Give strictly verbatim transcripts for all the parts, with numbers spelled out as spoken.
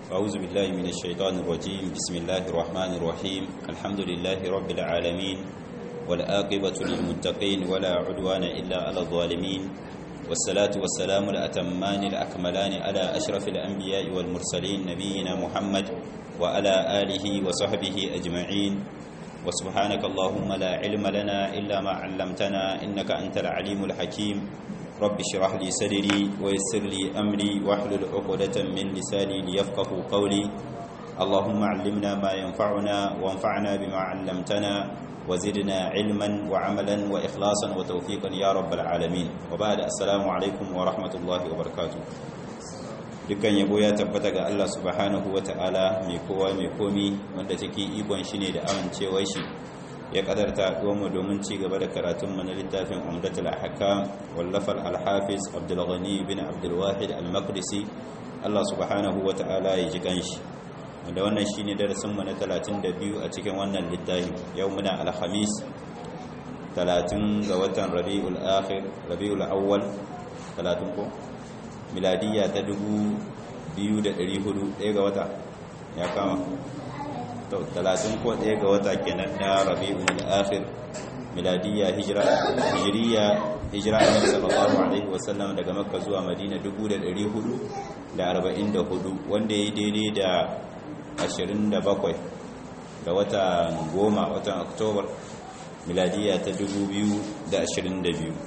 أعوذ بالله من الشيطان الرجيم بسم الله الرحمن الرحيم الحمد لله رب العالمين والآقبة للمتقين ولا عدوان إلا على الظالمين والصلاة والسلام الأتمان الأكملان على أشرف الأنبياء والمرسلين نبينا محمد وعلى آله وصحبه أجمعين وسبحانك اللهم لا علم لنا إلا ما علمتنا إنك أنت العليم الحكيم رب اشرح لي صدري ويسر لي أمري واحلل عقدة من لساني ليفقهوا قولي اللهم علمنا ما ينفعنا وانفعنا بما علمتنا وزدنا علما وعملا وإخلاصا وتوفيقا يا رب العالمين وبعد السلام عليكم ورحمة الله وبركاته dukkan yabo ya tabbata ga Allah subhanahu wata'ala mai kowa mai komi wanda take ikon shi ne da amincewar shi ya kadarta mu domin ci gaba da karatun mu na littafin Umdatul Ahkam wallafar al-Hafiz Abdul Ghani bin Abdul Wahid al-Maqdisi Allah subhanahu wata'ala ya ji ganshi wanda wannan shine darasin mu na talatin da biyu a cikin wannan littafi yau muna alhamis talatin ga watan Rabiul Akhir Rabiul Awwal talatin ko miladiya ta dubu biyu da ɗari hudu ɗaya ga wata ya kama to talatin ko ɗaya ga wata kenan na Rabiul Akhir miladiya hijira hijriya hijira annabi sallallahu alaihi wasallam daga Makka zuwa Madina dubu da ɗari hudu da arba'in da hudu wanda yayi daidai da ashirin da bakwai ga watan goma watan Oktoba miladiya ta dubu biyu da ashirin da biyu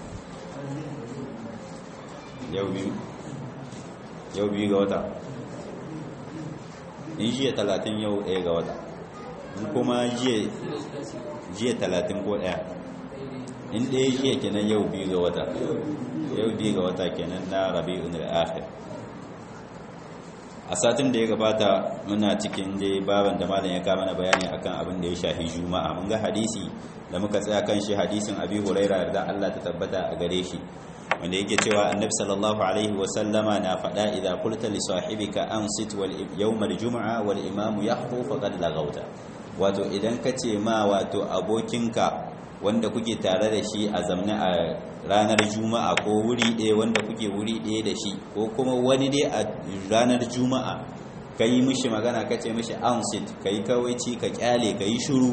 yau biyu yau biyu ga wata in jiya talatin yau ɗaya ga wata in kuma jiya talatin ko ɗaya in ɗaya jiya kenan yau biyu ga wata yau biyu ga wata kenan na Rabiul Akhir a satin da ya gabata muna cikin dai baban da malam ya kama na bayani akan abin da ya shafi juma'a mun ga hadisi da muka tsaya kan shi hadisin Abi Hurairah da Allah ta tabbata a gare shi wanda yake cewa annabi sallallahu alaihi wasallama na faɗa idan qulta li sahibika ansit wal yawm al jum'a wal imam yahfu faqad laghawta wato idan kace ma wato abokinka wanda kuke tare da shi a zamne a ranar juma'a ko wuri ɗaya wanda kuke wuri ɗaya da shi ko kuma wani dai a ranar juma'a kai mishi magana kace mishi ansit kai kawaici ka kyale kai shiru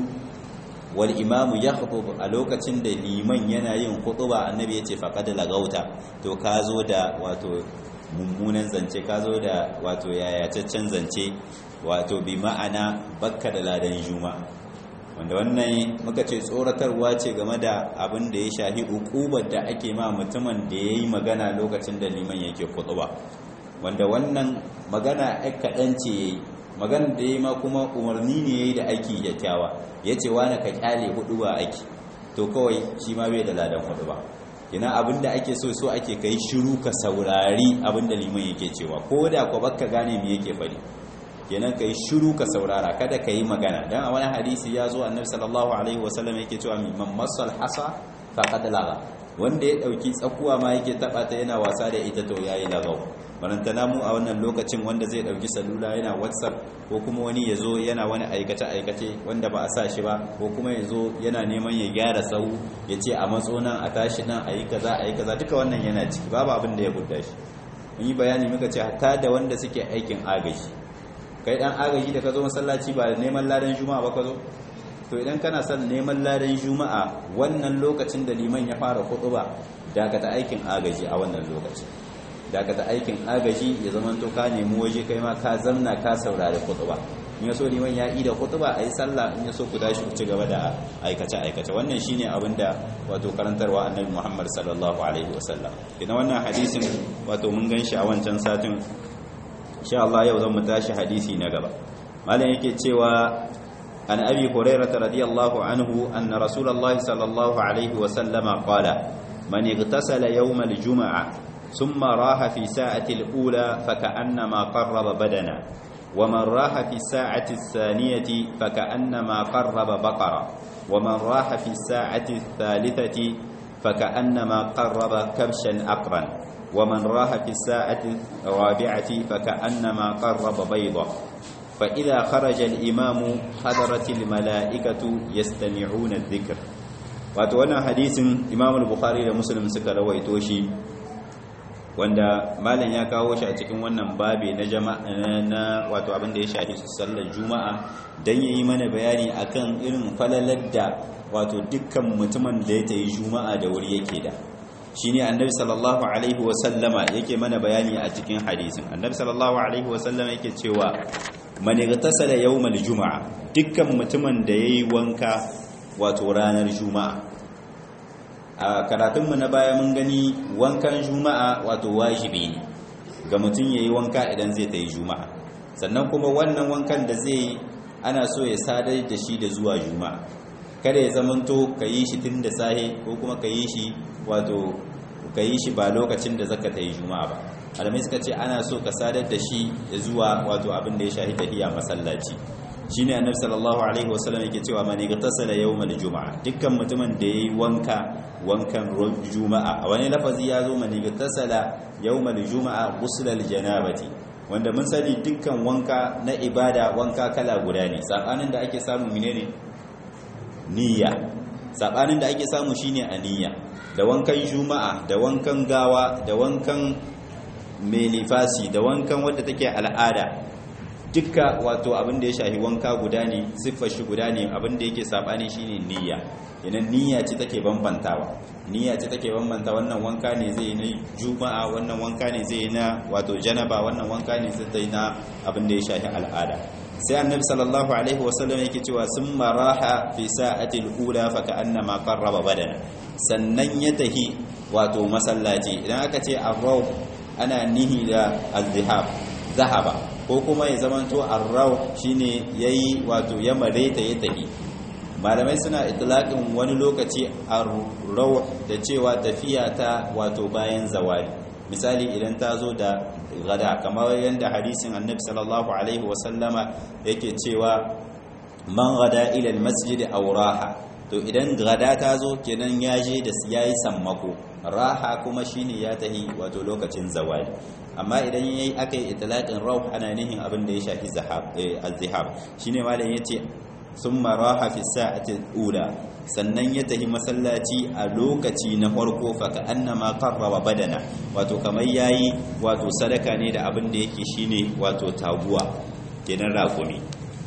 wal imamu yakhutub a lokacin da liman yana yin khutba annabi yace faqad lagauta to ka zo da wato mummunan zance ka zo da wato yayataccen zance wato bi ma'ana bakka da ladan juma'a wanda wannan muka ce tsoratarwa ce game da abin da ya shafi ukubar da ake ma mutumin da yayi magana lokacin da liman yake khutba wanda wannan magana ai kadan ce yayi magana da yayi ma kuma umarni ne yayi da aiki kyakkyawa yace wani ka kyale hudu ba aiki to kawai shi ma bai da ladan hudu ba kina abinda ake so so ake kai shiru ka saurari abinda liman yake cewa ko da ko baka gane me yake fadi kenan kai shiru ka saurara kada kai magana dan a wani hadisi ya zo annabi sallallahu alaihi wasallam yake cewa man masal hasa faqad laga wanda ya dauki tsakuwa ma yake taba ta yana wasa da ita to yayi lagaw barantana mu a wannan lokacin wanda zai dauki salula yana WhatsApp ko kuma wani yazo yana wani aikace aikace wanda ba a sa shi ba ko kuma yazo yana neman ya gyara sau yace a matso nan a tashi nan ayi kaza ayi kaza duka wannan yana ciki babu abin da ya gudda shi mun yi bayani muka ce hatta da wanda suke aikin agaji kai dan agaji da ka zo masallaci ba neman ladan juma'a ba ka zo to idan kana son neman ladan juma'a wannan lokacin da liman ya fara khutba daga ta aikin agaji a wannan lokacin daga ta aikin agaji ya zama to ka nemi waje kai ma ka zamna ka saurari khutba in yaso liman ya yi da khutba ayi sallah in yaso ku tashi ku ci gaba da aikace aikace wannan shine abinda wato karantarwa annabi Muhammad sallallahu alaihi wasallam idan wannan hadisin wato mun ganshi a wancan satin insha Allah yau zan mu tashi hadisi na gaba malam yake cewa an abi hurairah radiyallahu anhu anna rasulullahi sallallahu alaihi wasallam qala man igtasala yawm al-jum'ah ثم راح في ساعة الأولى فكأنما قرب بدنا ومن راح في الساعة الثانية فكأنما قرب بقرة ومن راح في الساعة الثالثة فكأنما قرب كبشا أقرا ومن راح في الساعة الرابعة فكأنما قرب بيضة فإذا خرج الإمام حضرت الملائكة يستمعون الذكر وأتوانا حديث إمام البخاري ومسلم سكر ويتوشي wanda malam ya kawo shi a cikin wannan babe na jama'a na wato abin da ya shafi sallar juma'a dan yayi mana bayani akan irin falalar da wato dukkan mutumin da ya tayi juma'a da wuri yake da shine annabi sallallahu alaihi wa sallama yake mana bayani a cikin hadisin annabi sallallahu alaihi wa sallama yake cewa man igtasala yawmal juma'a dukkan mutumin da yayi wanka wato ranar juma'a a karatunmu na baya mun gani wankan juma'a wato wajibi ne ga mutum yayi wanka idan zai tayi juma'a sannan kuma wannan wankan da zai ana so ya sadar da shi da zuwa juma'a kada ya zamanto ka yi shi tun da sahe ko kuma ka yi shi wato ka yi shi ba lokacin da zaka tayi juma'a ba alamai suka ce ana so ka sadar da shi da zuwa wato abin da ya shahi tahiya masallaci shine annabi sallallahu alaihi wasallam yake cewa man igtasala yawmal juma'a dukkan mutumin da yayi wanka wankan juma'a a wani lafazi ya zo man igtasala yawmal juma'a ghusl aljanabati wanda mun sani dukkan wanka na ibada wanka kala guda ne sabanin da ake samu menene niyya sabanin da ake samu shine aniyya da wankan juma'a da wankan gawa da wankan mai nifasi da wankan wadda take al'ada dukka wato abin da ya shahi wanka guda ne siffar shi guda ne abin da yake sabani shine niyya yana niyya ce take bambantawa niyya ce take bambanta wannan wanka ne zai na juma'a wannan wanka ne zai na wato janaba wannan wanka ne zai na abin da ya shahi al'ada sai annabi sallallahu alaihi wasallam yake cewa summa raha fi sa'ati al-ula fa ka'annama qarraba badana sannan ya tahi wato masallaci idan aka ce arraw ana nihi da al-dhahab zahaba ko kuma ya zamanto arraw shine yayi wato ya mareta ya tahi malamai suna itlaqin wani lokaci arraw da cewa tafiya ta wato bayan zawali misali idan ta zo da gada kamar yanda hadisin annabi sallallahu alaihi wasallama yake cewa man gada ila almasjid aw raha to idan gada ta zo kenan ya je da yayi sammako raha kuma shine ya tahi wato lokacin zawali amma idan yayi akai itlaqin raw ana nihin abin da ya shafi zahab az-zihab shine malam yace summa raha fi sa'ati al-ula sannan ya tahi masallaci a lokaci na farko fa ka annama qarraba badana wato kamar yayi wato sadaka ne da abin da yake shine wato taguwa kenan raƙumi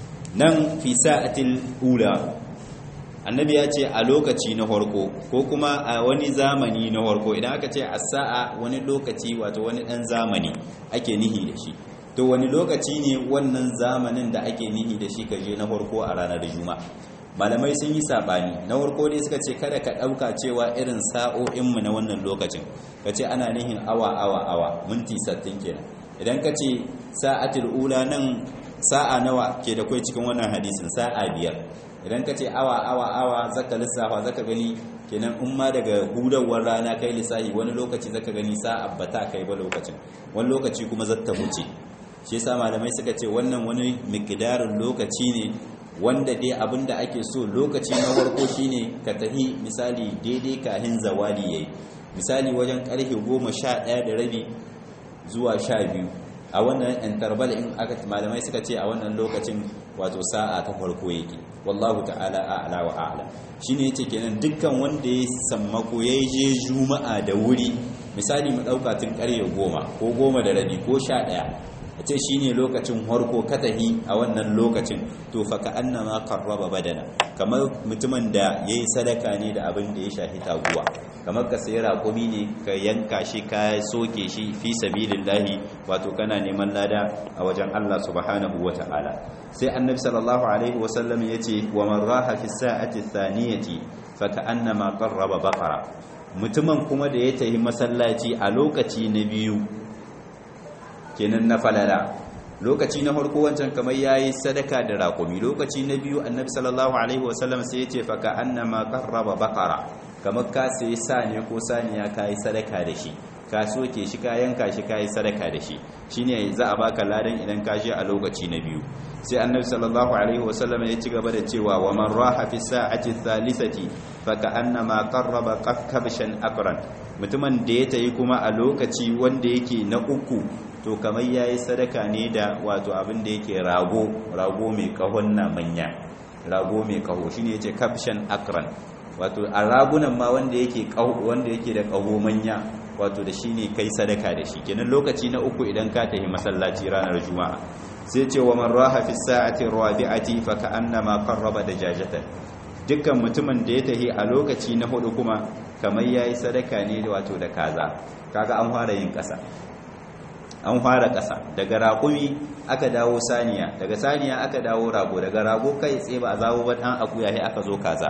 nan fi sa'ati al-ula annabi ya ce a lokaci na farko ko kuma a wani zamani na farko idan aka ce a sa'a wani lokaci wato wani dan zamani ake nihi da shi to wani lokaci ne wannan zamanin da ake nihi da shi kaje na farko a ranar juma'a malamai sun yi sabani na farko dai suka ce kada ka dauka cewa irin sa'o'in mu na wannan lokacin kace ana nihin awa awa awa minti sittin kenan idan kace sa'atul ula nan sa'a nawa ke da kai cikin wannan hadisin sa'a biyar idan ka ce awa awa awa zaka lissafa zaka gani kenan in ma daga hudawar rana kai lissafi wani lokaci zaka gani sa'a bata kai ba lokacin wani lokaci kuma zata wuce shi yasa malamai suka ce wannan wani miqdarin lokaci ne wanda dai abinda ake so lokaci na farko shine ka tahi misali daidai kahin zawali yayi misali wajen karfe goma sha ɗaya da rabi zuwa sha biyu a wannan interval in aka malamai suka ce a wannan lokacin wato sa'a ta farko yake wallahu ta'ala a'la wa a'la shine yace kenan dukkan wanda ya sammako yayi je juma'a da wuri misali mu dauka tun karye goma ko goma da rabi ko sha ɗaya ce shine lokacin farko katahi a wannan lokacin to fa ka annama qarraba badana kamar mutumin da yayi sadaka ne da abin da ya shafi taguwa kamar ka sayi raƙumi ne ka yanka shi ka soke shi fi sabilillahi wato kana neman lada a wajen Allah subhanahu wata'ala sai annabi sallallahu alaihi wasallam yace wa man raha fi sa'ati thaniyati fa ka'annama qarraba baqara mutumin kuma da ya tafi masallaci a lokaci na biyu kenan na falala lokaci na farko wancan kamar yayi sadaka da raƙumi lokaci na biyu annabi sallallahu alaihi wasallam sai yace fa ka'annama qarraba baqara kamar ka sai saniya ko saniya kai sadaka da shi ka soke shi ka yanka shi kai sadaka da shi shine za a baka ladan idan ka je a lokaci na biyu sai annabi sallallahu alaihi wasallam ya ci gaba da cewa wa man raha fi sa'ati thalithati fa ka'annama qarraba kabshan aqran mutumin da ya tayi kuma a lokaci wanda yake na uku to kamar yayi sadaka ne da wato abin da yake rago rago mai kahon na manya rago mai kaho shine yace kabshan aqran wato a ragunan ma wanda yake wanda yake da kaho manya wato da shine kai sadaka da shi kenan lokaci na uku idan ka tafi masallaci ranar juma'a sai ce wa man raha fi sa'ati rabi'ati fa ka'annama qarraba dajajatan dukkan mutumin da ya tafi a lokaci na hudu kuma kamar yayi sadaka ne wato da kaza kaga an fara yin kasa an fara kasa daga raƙumi aka dawo saniya daga saniya aka dawo rago daga rago kai tsaye ba a zawo ba dan akuya sai aka zo kaza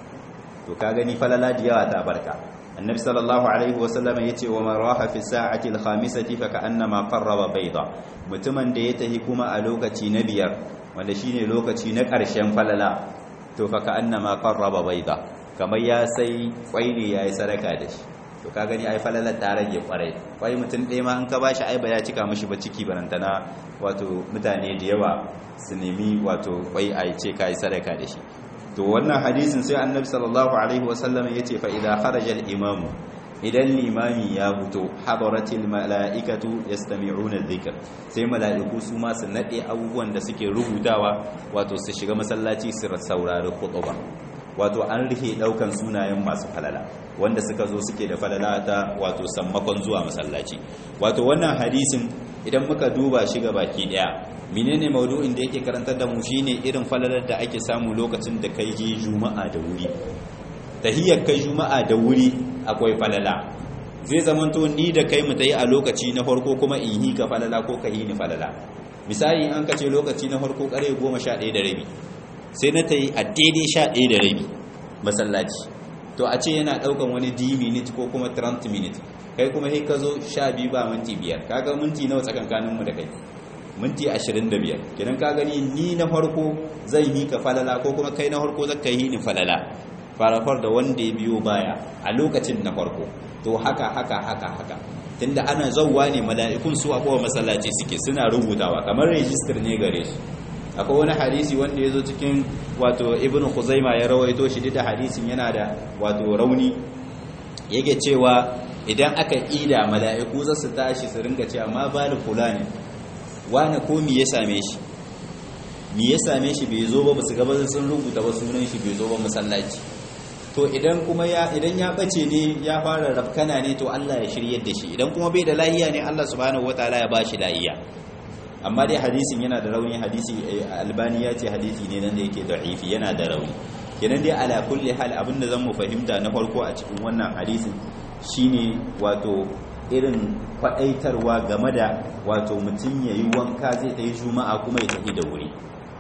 to ka gani falala da yawa ta barka annabi sallallahu alaihi wasallam yace wa man raha fi sa'ati al-khamisati fa ka'annama qarraba bayda mutumin da ya tahi kuma a lokaci na biyar wanda shine lokaci na ƙarshen falala to fa ka'annama qarraba bayda kamar ya sai kwai ne yayi sadaka da shi to ka gani ai falalar ta rage kwarai kwai mutum ɗaya ma an ka bashi ai ba ya cika mishi ba ciki barantana wato mutane da yawa su nemi wato kwai ai ce kai sadaka da shi to wannan hadisin sai annabi sallallahu alaihi wasallam yace fa idza kharaja al-imam idan limami ya fito hadaratil malaikatu yastami'una adh-dhikr sai malaiku su ma su nade abubuwan da suke rubutawa wato su shiga masallaci su saurari khutba wato an rike daukan sunayen masu falala wanda suka zo suke da falala ta wato sammakon zuwa masallaci wato wannan hadisin idan muka duba shi ga baki daya menene maudu'in da yake karantar da mu shine irin falalar da ake samu lokacin da kai je juma'a da wuri tahiyyar kai juma'a da wuri akwai falala zai zamanto ni da kai mu tayi a lokaci na farko kuma in yi ka falala ko ka yi ni falala misali an kace lokaci na farko kare goma sha ɗaya da rabi sai na tayi a daidai sha ɗaya da rabi masallaci to a ce yana daukan wani d minute ko kuma thirty minutes kai kuma sai ka zo sha biyu ba minti biyar kaga minti nawa tsakankanin mu da kai minti ashirin da biyar kidan ka gani ni na farko zan yi ka falala ko kuma kai na farko zaka yi ni falala farafar da wanda ya biyo baya a lokacin na farko to haka haka haka haka tunda ana zawwa ne mala'ikun su a kowa masallaci suke suna rubutawa kamar register ne gare su akwai wani hadisi wanda ya zo cikin wato ibn khuzaima ya rawaito shi da hadisin yana da wato rauni yake cewa idan aka ida mala'iku za su tashi su ringa cewa ma bal fulani wani ko me ya same shi me ya same shi bai zo ba basu gaba sun rubuta ba sunan shi bai zo ba masallaci to idan kuma ya idan ya bace ne ya fara rafkana ne to Allah ya shiryar da shi idan kuma bai da lahiya ne Allah subhanahu wataala ya bashi lahiya amma dai hadisin yana da rauni hadisi albani ya ce hadisi ne nan da yake da'ifi yana da rauni kenan dai ala kulli hal abinda zan mu fahimta na farko a cikin wannan hadisin shine wato irin faɗaitarwa game da wato mutum ya yi wanka zai ta yi juma'a kuma ya tafi da wuri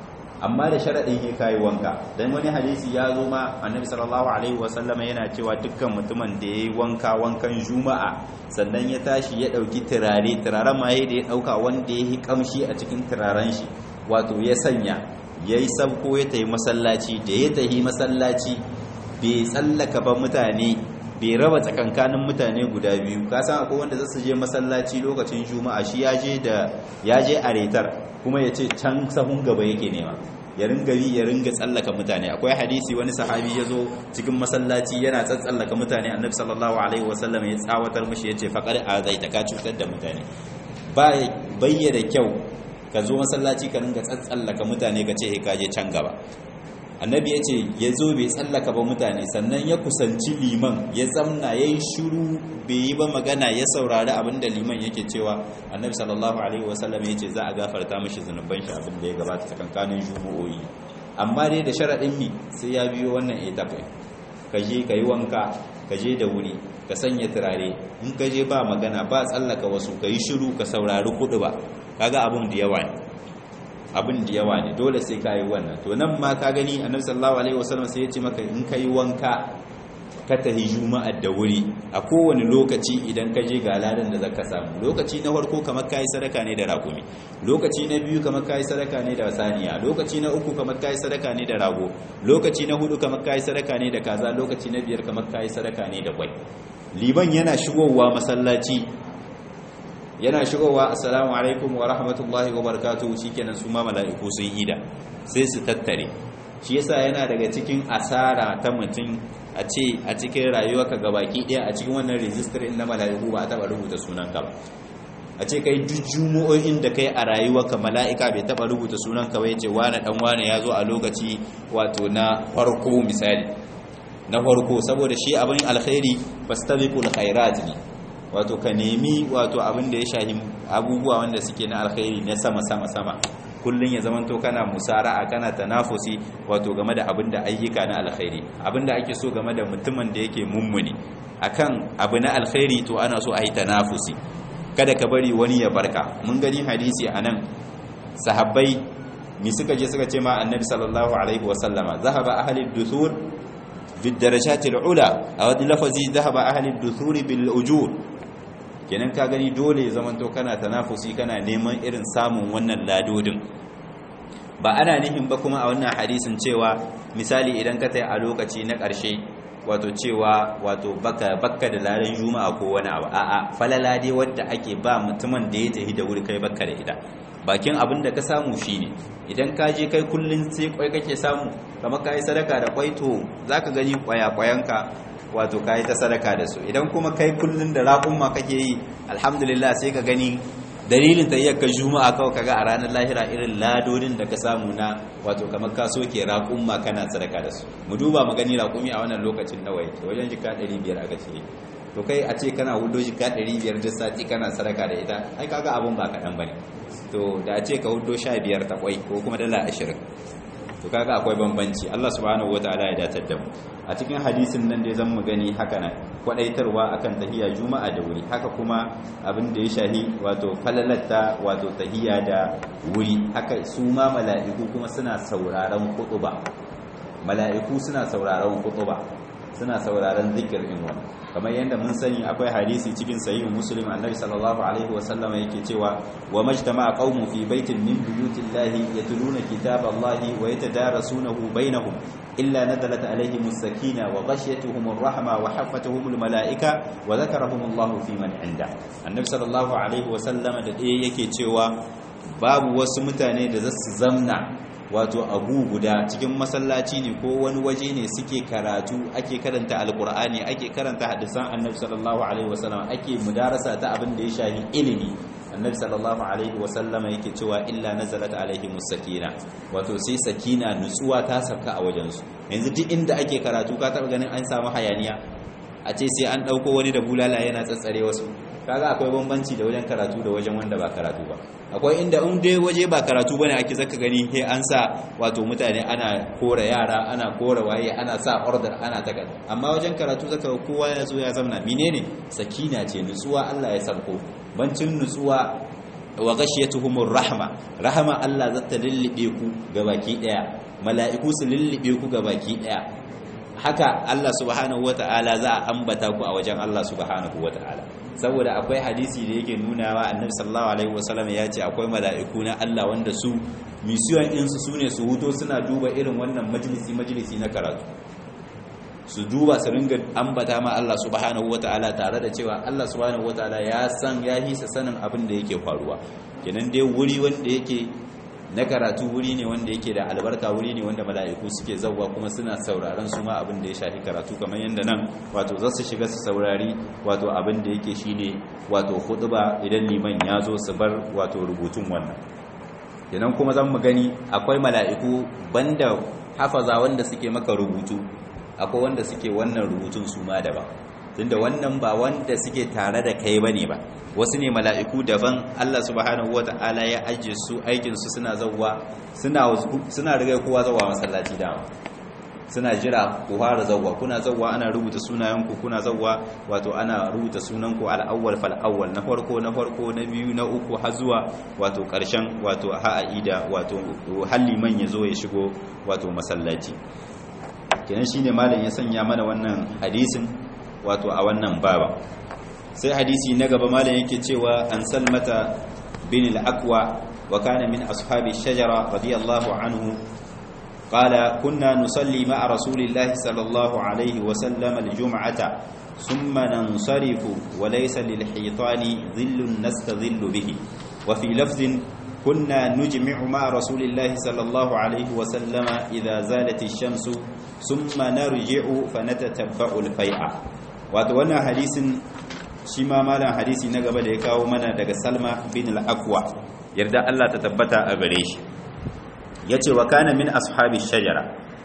amma da sharaɗin ya kayi wanka don wani hadisi ya zo ma annabi sallallahu alaihi wasallama yana cewa dukkan mutumin da ya yi wanka wankan juma'a sannan ya tashi ya ɗauki turare turaren ma da ya ɗauka wanda ya yi ƙamshi a cikin turaren shi wato ya sanya ya yi sabko ya tafi masallaci da ya tafi masallaci bai tsallaka ba mutane bai raba tsakankanin mutane guda biyu ka san akwai wanda zasu je masallaci lokacin juma'a shi ya je da ya je a retar kuma ya ce can sahun gaba yake nema ya ringa bi ya ringa tsallaka mutane akwai hadisi wani sahabi ya zo cikin masallaci yana tsallaka mutane annabi sallallahu alaihi wasallam ya tsawatar mishi ya ce faqad azaita ka cutar da mutane ba bayyana kyau ka zo masallaci ka ringa tsallaka mutane ka ce ka je can gaba annabi ya ce ya zo bai tsallaka ba mutane sannan ya kusanci liman ya zamna ya yi shiru bai yi ba magana ya saurari abinda liman yake cewa annabi sallallahu alaihi wasallam ya ce za a gafarta mashi zunuban shi abinda ya gabata tsakankanin jumu'o'i amma dai da sharaɗin mi sai ya biyo wannan etafin ka je ka yi wanka ka je da wuri ka sanya turare in ka je ba magana ba tsallaka wasu ka yi shiru ka saurari kudu ba kaga abin da yawa ne abin da yawa ne dole sai ka yi wannan to nan ma ka gani annabi sallallahu alaihi wasallam sai ya ce maka in ka yi wanka ka tahi juma'a da wuri a kowane lokaci idan ka je ga ladan da zaka samu lokaci na farko kamar kai sadaka ne da ragumi lokaci na biyu kamar kai sadaka ne da saniya lokaci na uku kamar kai sadaka ne da rago lokaci na hudu kamar kai sadaka ne da kaza lokaci na biyar kamar kai sadaka ne da kwai liban yana shigowa masallaci yana shigowa assalamu alaikum wa rahmatullahi wa barakatuhu shikenan su ma mala'iku sun ida sai su tattare shi yasa yana daga cikin asara ta mutum a ce a cikin rayuwarka gabaki daya a cikin wannan register din na mala'iku ba a taba rubuta sunanka ba a ce kai duk jumu'o'in da kai a rayuwarka mala'ika bai taba rubuta sunanka ba yace wani dan wani yazo a lokaci wato na farko misali na farko saboda shi abin alkhairi fastabiqul khairat ne wato ka nemi wato abin da ya shahi abubuwa wanda suke na alkhairi na sama sama sama kullun ya zamanto kana musara'a kana tanafusi wato game da abin da ayyuka na alkhairi abin da ake so game da mutumin da yake mummuni akan abu na alkhairi to ana so a yi tanafusi kada ka bari wani ya barka mun gani hadisi anan sahabbai mi suka je suka ce ma annabi sallallahu alaihi wasallama zahaba ahli ad-duthur fi ad-darajat al-ula aw lafazi zahaba ahli ad-duthur bil ujur kenan ka gani dole zaman to kana tanafusi kana neman irin samun wannan ladodin ba ana nihin ba kuma a wannan hadisin cewa misali idan ka tayi a lokaci na ƙarshe wato cewa wato baka bakka da ladan juma'a ko wani abu a'a falala dai wanda ake ba mutumin da ya tafi da wuri kai bakka da ita bakin abin da ka samu shine idan ka je kai kullun sai kwai kake samu kamar kai sadaka da kwai to zaka gani kwaya-kwayanka wato kai ta sadaka da su idan kuma kai kullun da raƙumma kake yi alhamdulillah sai ka gani dalilin tayyaka juma'a kawai kaga a ranar lahira irin ladodin da ka samu na wato kamar ka soke raƙumma kana sadaka da su mu duba mu gani raƙumi a wannan lokacin nawa yake wajen jika ɗari biyar aka ce to kai a ce kana hudo jika ɗari biyar duk sati kana sadaka da ita ai kaga abun ba kaɗan bane to da a ce ka hudo sha biyar ta kwai ko kuma dala ashirin to kaga akwai bambanci Allah subhanahu wataala ya datar da mu a cikin hadisin nan dai zan mu gani haka nan kwadaitarwa akan tahiyya juma'a da wuri haka kuma abin da ya shahi wato falalatta wato tahiyya da wuri haka su ma mala'iku kuma suna sauraron khutba mala'iku suna sauraron khutba suna sauraron zikirin wannan kamar yadda mun sani akwai hadisi cikin sahihu muslim annabi sallallahu alaihi wasallam yake cewa wa majtama'a qaumun fi baitin min buyutillahi yatluna kitaballahi wa yatadarasunahu bainahum illa nazalat alaihimus sakina wa ghashiyatuhumur rahma wa haffatuhumul malaika wa dhakarahumullahu fi man inda annabi sallallahu alaihi wasallam da dai yake cewa babu wasu mutane da zasu zamna wato abu guda cikin masallaci ne ko wani waje ne suke karatu ake karanta alkur'ani ake karanta hadisan annabi sallallahu alaihi wasallam ake mudarasa ta abin da ya shafi ilimi annabi sallallahu alaihi wasallam yake cewa illa nazalat alaihimus sakina wato sai sakina nutsuwa ta sauka a wajen su yanzu duk inda ake karatu ka taba ganin an samu hayaniya a ce sai an dauko wani da bulala yana tsatsare wasu kaga akwai bambanci da wajen karatu da wajen wanda ba karatu ba akwai inda in dai waje ba karatu bane ake zaka gani he an sa wato mutane ana kora yara ana kora waye ana sa order ana ta gani amma wajen karatu zaka kowa ya zo ya zamna menene sakina ce nutsuwa Allah ya sarko bancin nutsuwa wa ghashiyatuhumur rahma rahma Allah zata lillibe ku gabaki daya mala'iku su lillibe ku gabaki daya haka Allah subhanahu wataala za a ambata ku a wajen Allah subhanahu wataala saboda akwai hadisi da yake nunawa annabi sallallahu alaihi wasallam ya ce akwai mala'iku na Allah wanda su mission ɗinsu su ne su huto suna duba irin wannan majalisi majalisi na karatu su duba su ringa ambata ma Allah subhanahu wataala tare da cewa Allah subhanahu wataala ya san ya hisa sanin abin da yake faruwa kenan dai wuri wanda yake na karatu wuri ne wanda yake da albarka wuri ne wanda mala'iku suke zawwa kuma suna sauraron su ma abin da ya shafi karatu kamar yanda nan wato za su shiga su saurari wato abin da yake shine wato khutba idan liman ya zo su bar wato rubutun wannan kenan kuma zan mu gani akwai mala'iku banda hafaza wanda suke maka rubutu akwai wanda suke wannan rubutun su ma daban tunda wannan ba wanda suke tare da kai bane ba wasu ne mala'iku daban Allah subhanahu wata'ala ya ajiye su aikin su suna zawwa suna suna riga kowa zawwa masallaci da suna jira ku fara zawwa kuna zawwa ana rubuta sunayenku kuna zawwa wato ana rubuta sunanku al-awwal fal awwal na farko na farko na biyu na uku har zuwa wato karshen wato ha'ida wato halliman yazo ya shigo wato masallaci kenan shine malam ya sanya mana wannan hadisin wato a wannan baba sai hadisi na gaba malam yake cewa an salmata bin al-aqwa wa kana min ashabi shajara radiyallahu anhu qala kunna nusalli ma'a rasulillahi sallallahu alayhi wa sallam al-jum'ata thumma nansarifu wa laysa lil-hitani dhillun nastadhillu bihi wa fi lafdhin kunna nujmi'u ma'a rasulillahi sallallahu alayhi wa sallam idha zalat ash-shamsu thumma narji'u fanatatabba'u al-fai'a wato wannan hadisin shi ma malam hadisi na gaba da ya kawo mana daga Salma bin al-Aqwa yarda Allah ta tabbata a gare shi yace wa kana min ashabi shajara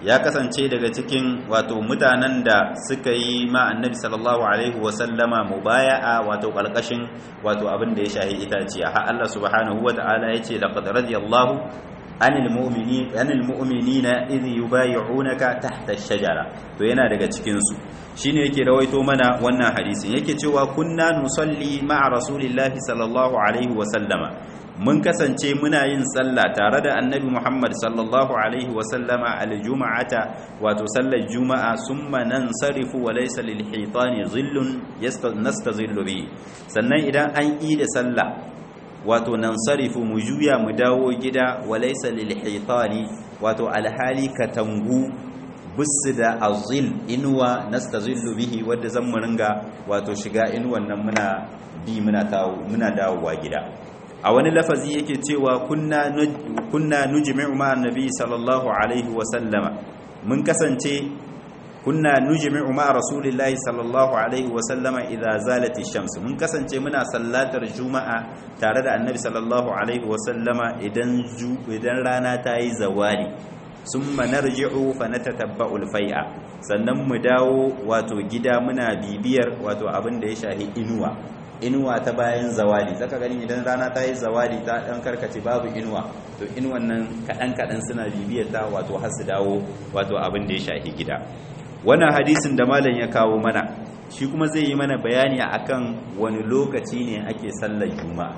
ya kasance daga cikin wato mutanen da suka yi ma annabi sallallahu alaihi wasallama mubaya'a wato kalkashin wato abin da ya shahi itaciya ha Allah subhanahu wata'ala yace laqad radiyallahu anil mu'minin anil mu'minina idh yubayyi'unaka tahta ash-shajara to yana daga cikin su shine yake rawaito mana wannan hadisin yake cewa kunna nusalli ma'a rasulillahi sallallahu alaihi wasallama mun kasance muna yin sallah tare da annabi Muhammad sallallahu alaihi wasallama aljuma'ata wato sallar juma'a summa nansarifu wa laysa lil hitani zillun nastazillu bi sannan idan an yi da sallah wato nansarifu mu juya mu dawo gida wa laysa lil hitani wato alhali katangu bisu da azil inuwa nastazillu bihi wadda zan mu ringa wato shiga inuwan nan muna bi muna tawo muna dawowa gida a wani lafazi yake cewa kunna kunna nujmi'u ma annabi sallallahu alaihi wa sallama mun kasance kunna nujmi'u ma rasulillahi sallallahu alaihi wa sallama idza zalati shams mun kasance muna sallatar juma'a tare da annabi sallallahu alaihi wa sallama idan idan rana ta yi zawali summa narji'u fa natatabba'u al-fai'a sannan mu dawo wato gida muna bibiyar wato abin da ya shahi inuwa inuwa ta bayan zawali zaka gani idan rana ta yi zawali ta dan karkace babu inuwa to inuwan nan kadan kadan suna bibiyar ta wato har su dawo wato abin da ya shahi gida wannan hadisin da malam ya kawo mana shi kuma zai yi mana bayani akan wani lokaci ne ake sallar juma'a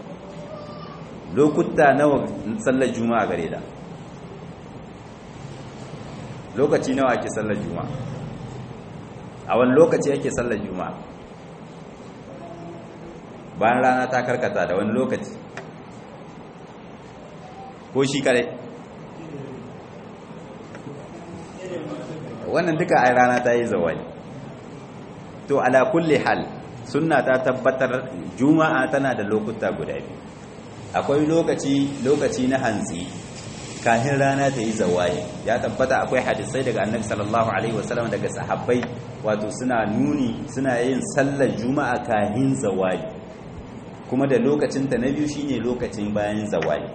lokuta nawa sallar juma'a gare da lokaci nawa ake sallar juma'a a wani lokaci ake sallar juma'a bayan rana ta karkata da wani lokaci ko shi kare wannan duka ai rana ta yi zawali to ala kulli hal sunna ta tabbatar juma'a tana da lokuta guda biyu akwai lokaci lokaci na hantsi kafin rana ta yi zawali ya tabbata akwai hadisai daga annabi sallallahu alaihi wasallam daga sahabbai wato suna nuni suna yin sallar juma'a kafin zawali kuma da lokacinta na biyu shine lokacin bayan zawali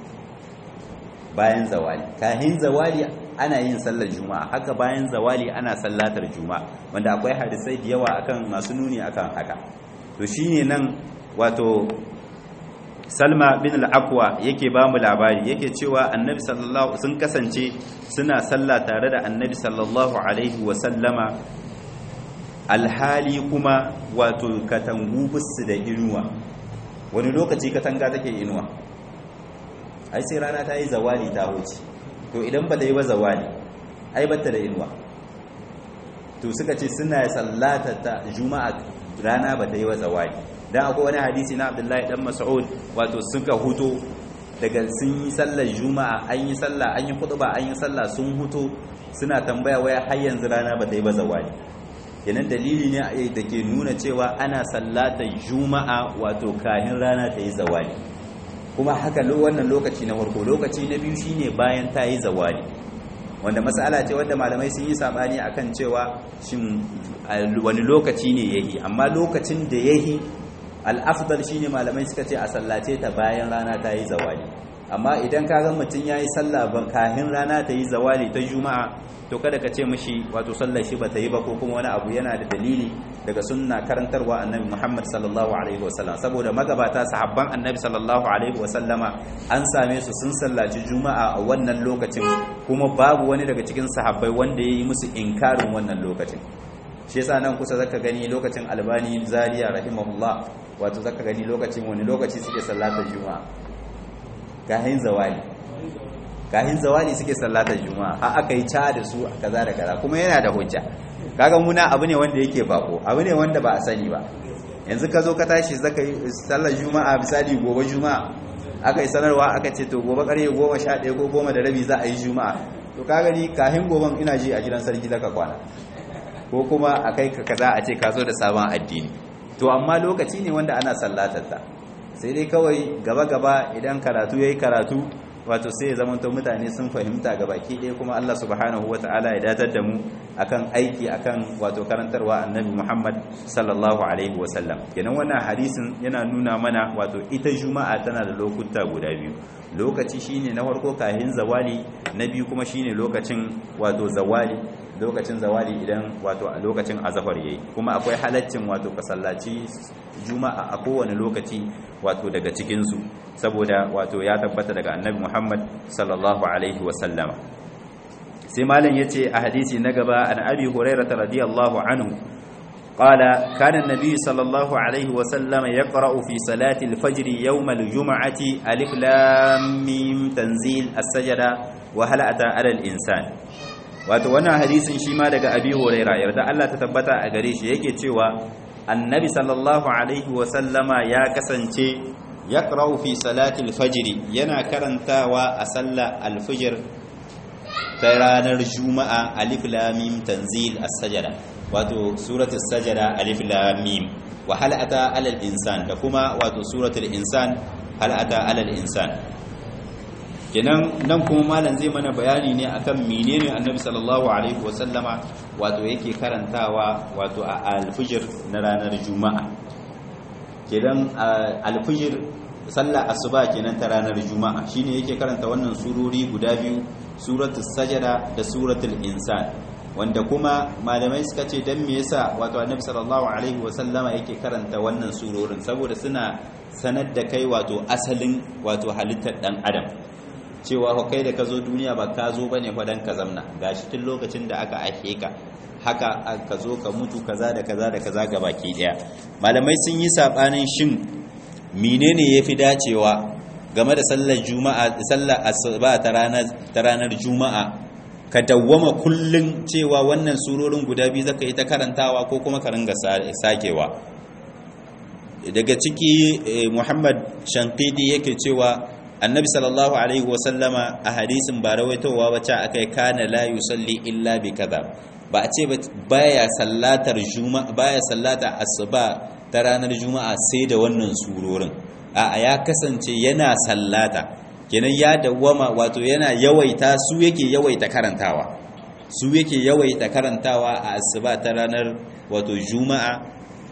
bayan zawali kafin zawali ana yin sallar juma'a haka bayan zawali ana sallatar juma'a wanda akwai hadisai da yawa akan masu nuni akan haka to shine nan wato Salma bin al-Aqwa yake ba mu labari yake cewa annabi sallallahu sun kasance suna sallah tare da annabi sallallahu alaihi wa sallama alhali kuma wato katangu bisu da inuwa wani lokaci katanga take inuwa ai sai rana ta yi zawali ta huce to idan ba ta yi ba zawali ai batta da inuwa to suka ce suna sallata ta juma'a rana ba ta yi ba zawali dan akwai wani hadisi na Abdullahi dan Mas'ud wato suka huto daga sun yi sallar juma'a an yi sallah an yi khutba an yi sallah sun huto suna tambaya waya har yanzu rana ba ta yi ba zawali kenan dalili ne da ke nuna cewa ana sallatar juma'a wato kahin rana ta yi zawali kuma haka wannan lokaci na farko lokaci na biyu shine bayan ta yi zawali wanda mas'ala ce wanda malamai sun yi sabani akan cewa shin wani lokaci ne yayi amma lokacin da yayi al-afdal shine malamai suka ce a sallace ta bayan rana ta yi zawali amma idan ka ga mutun yayi sallah ban kahin rana ta yi zawali ta juma'a to kada ka ce mishi wato sallar shi bata yi ba ko kuma wani abu yana da dalili daga sunna karantarwa annabi Muhammad sallallahu alaihi wasallam saboda magabata sahabban annabi sallallahu alaihi wasallama an same su sun sallaci juma'a a wannan lokacin kuma babu wani daga cikin sahabbai wanda yayi musu inkarin wannan lokacin shi yasa nan kusa zaka gani lokacin Albani Zaria rahimahullah wato zaka gani lokacin wani lokaci suke sallatar juma'a kahin zawali kahin zawali suke sallatar juma'a har aka yi ca da su kaza da kaza kuma yana da hujja kaga muna abu ne wanda yake bako abu ne wanda ba a sani ba yanzu ka zo ka tashi zaka yi sallar juma'a misali gobe juma'a aka yi sanarwa aka ce to gobe karfe goma sha ɗaya ko goma da rabi za a yi juma'a to ka gani kahin goben ina ji a gidan sarki zaka kwana ko kuma a kai ka kaza a ce ka zo da sabon addini to amma lokaci ne wanda ana sallatar ta sai dai kawai gaba gaba idan karatu yayi karatu wato sai ya zama mutane sun fahimta ga baki ɗaya kuma Allah subhanahu wata'ala ya datar da mu akan aiki akan wato karantarwa annabi Muhammad sallallahu alaihi wasallam kenan wannan hadisin yana nuna mana wato ita juma'a tana da lokuta guda biyu lokaci shine na farko kahin zawali, na biyu kuma shine lokacin wato zawali lokacin zawali idan wato a lokacin azhar yayi. Kuma akwai halaccin wato ka sallaci juma'a a kowane lokaci wato daga cikin su saboda wato ya tabbata daga annabi Muhammad sallallahu alaihi wa sallama. sai malam yace a hadisi na gaba an abi hurairah radiyallahu anhu qala kana an-nabi sallallahu alaihi wa sallama yaqra'u fi salati al-fajr yawm al-jum'ati alif lam mim tanzil as-sajda wa hal ata 'ala al-insan. wato wannan hadisin shi ma daga abi hurairah yarda Allah ta tabbata a gare shi yake cewa annabi sallallahu alaihi wa sallama ya kasance yaqra'u fi salati al-fajr yana karantawa a sallar al-fajr ta ranar juma'a alif lam mim tanzil as-sajda wato suratul sajda alif lam mim wa hal ata 'ala al-insan da kuma wato suratul insan hal ata 'ala al-insan. kenan nan kuma malam zai mana bayani ne akan menene annabi sallallahu alaihi wasallama wato yake karantawa wato a al-fajr na ranar juma'a. kenan al-fajr sallar asuba kenan ta ranar juma'a shine yake karanta wannan surori guda biyu, suratul sajda da suratul insan, wanda kuma malamai suka ce dan me yasa wato annabi sallallahu alaihi wasallama yake karanta wannan surorin, saboda suna sanar da kai wato asalin wato halittar dan adam, cewa ko kai da ka zo duniya ba ka zo bane fa dan ka zamna, gashi tun lokacin da aka aike ka haka ka zo ka mutu kaza da kaza da kaza gabaki daya. Malamai sun yi sabanin shin menene yafi dacewa game da sallar juma'a sallar asuba ta ranar ta ranar juma'a, ka dawwama kullun cewa wannan surorin guda biyu zaka yi ta karantawa ko kuma ka ringa sakewa. Daga ciki Muhammad Shanqidi yake cewa annabi sallallahu alaihi wasallama a hadisin ba rawaitowa wacce akai kana la yusalli illa bi kaza, ba a ce baya sallatar juma'a baya sallata asuba ta ranar juma'a sai da wannan surorin, a ya kasance yana sallata, kenan ya dawwama wato yana yawaita su yake yawaita karantawa su yake yawaita karantawa a asuba ta ranar wato juma'a,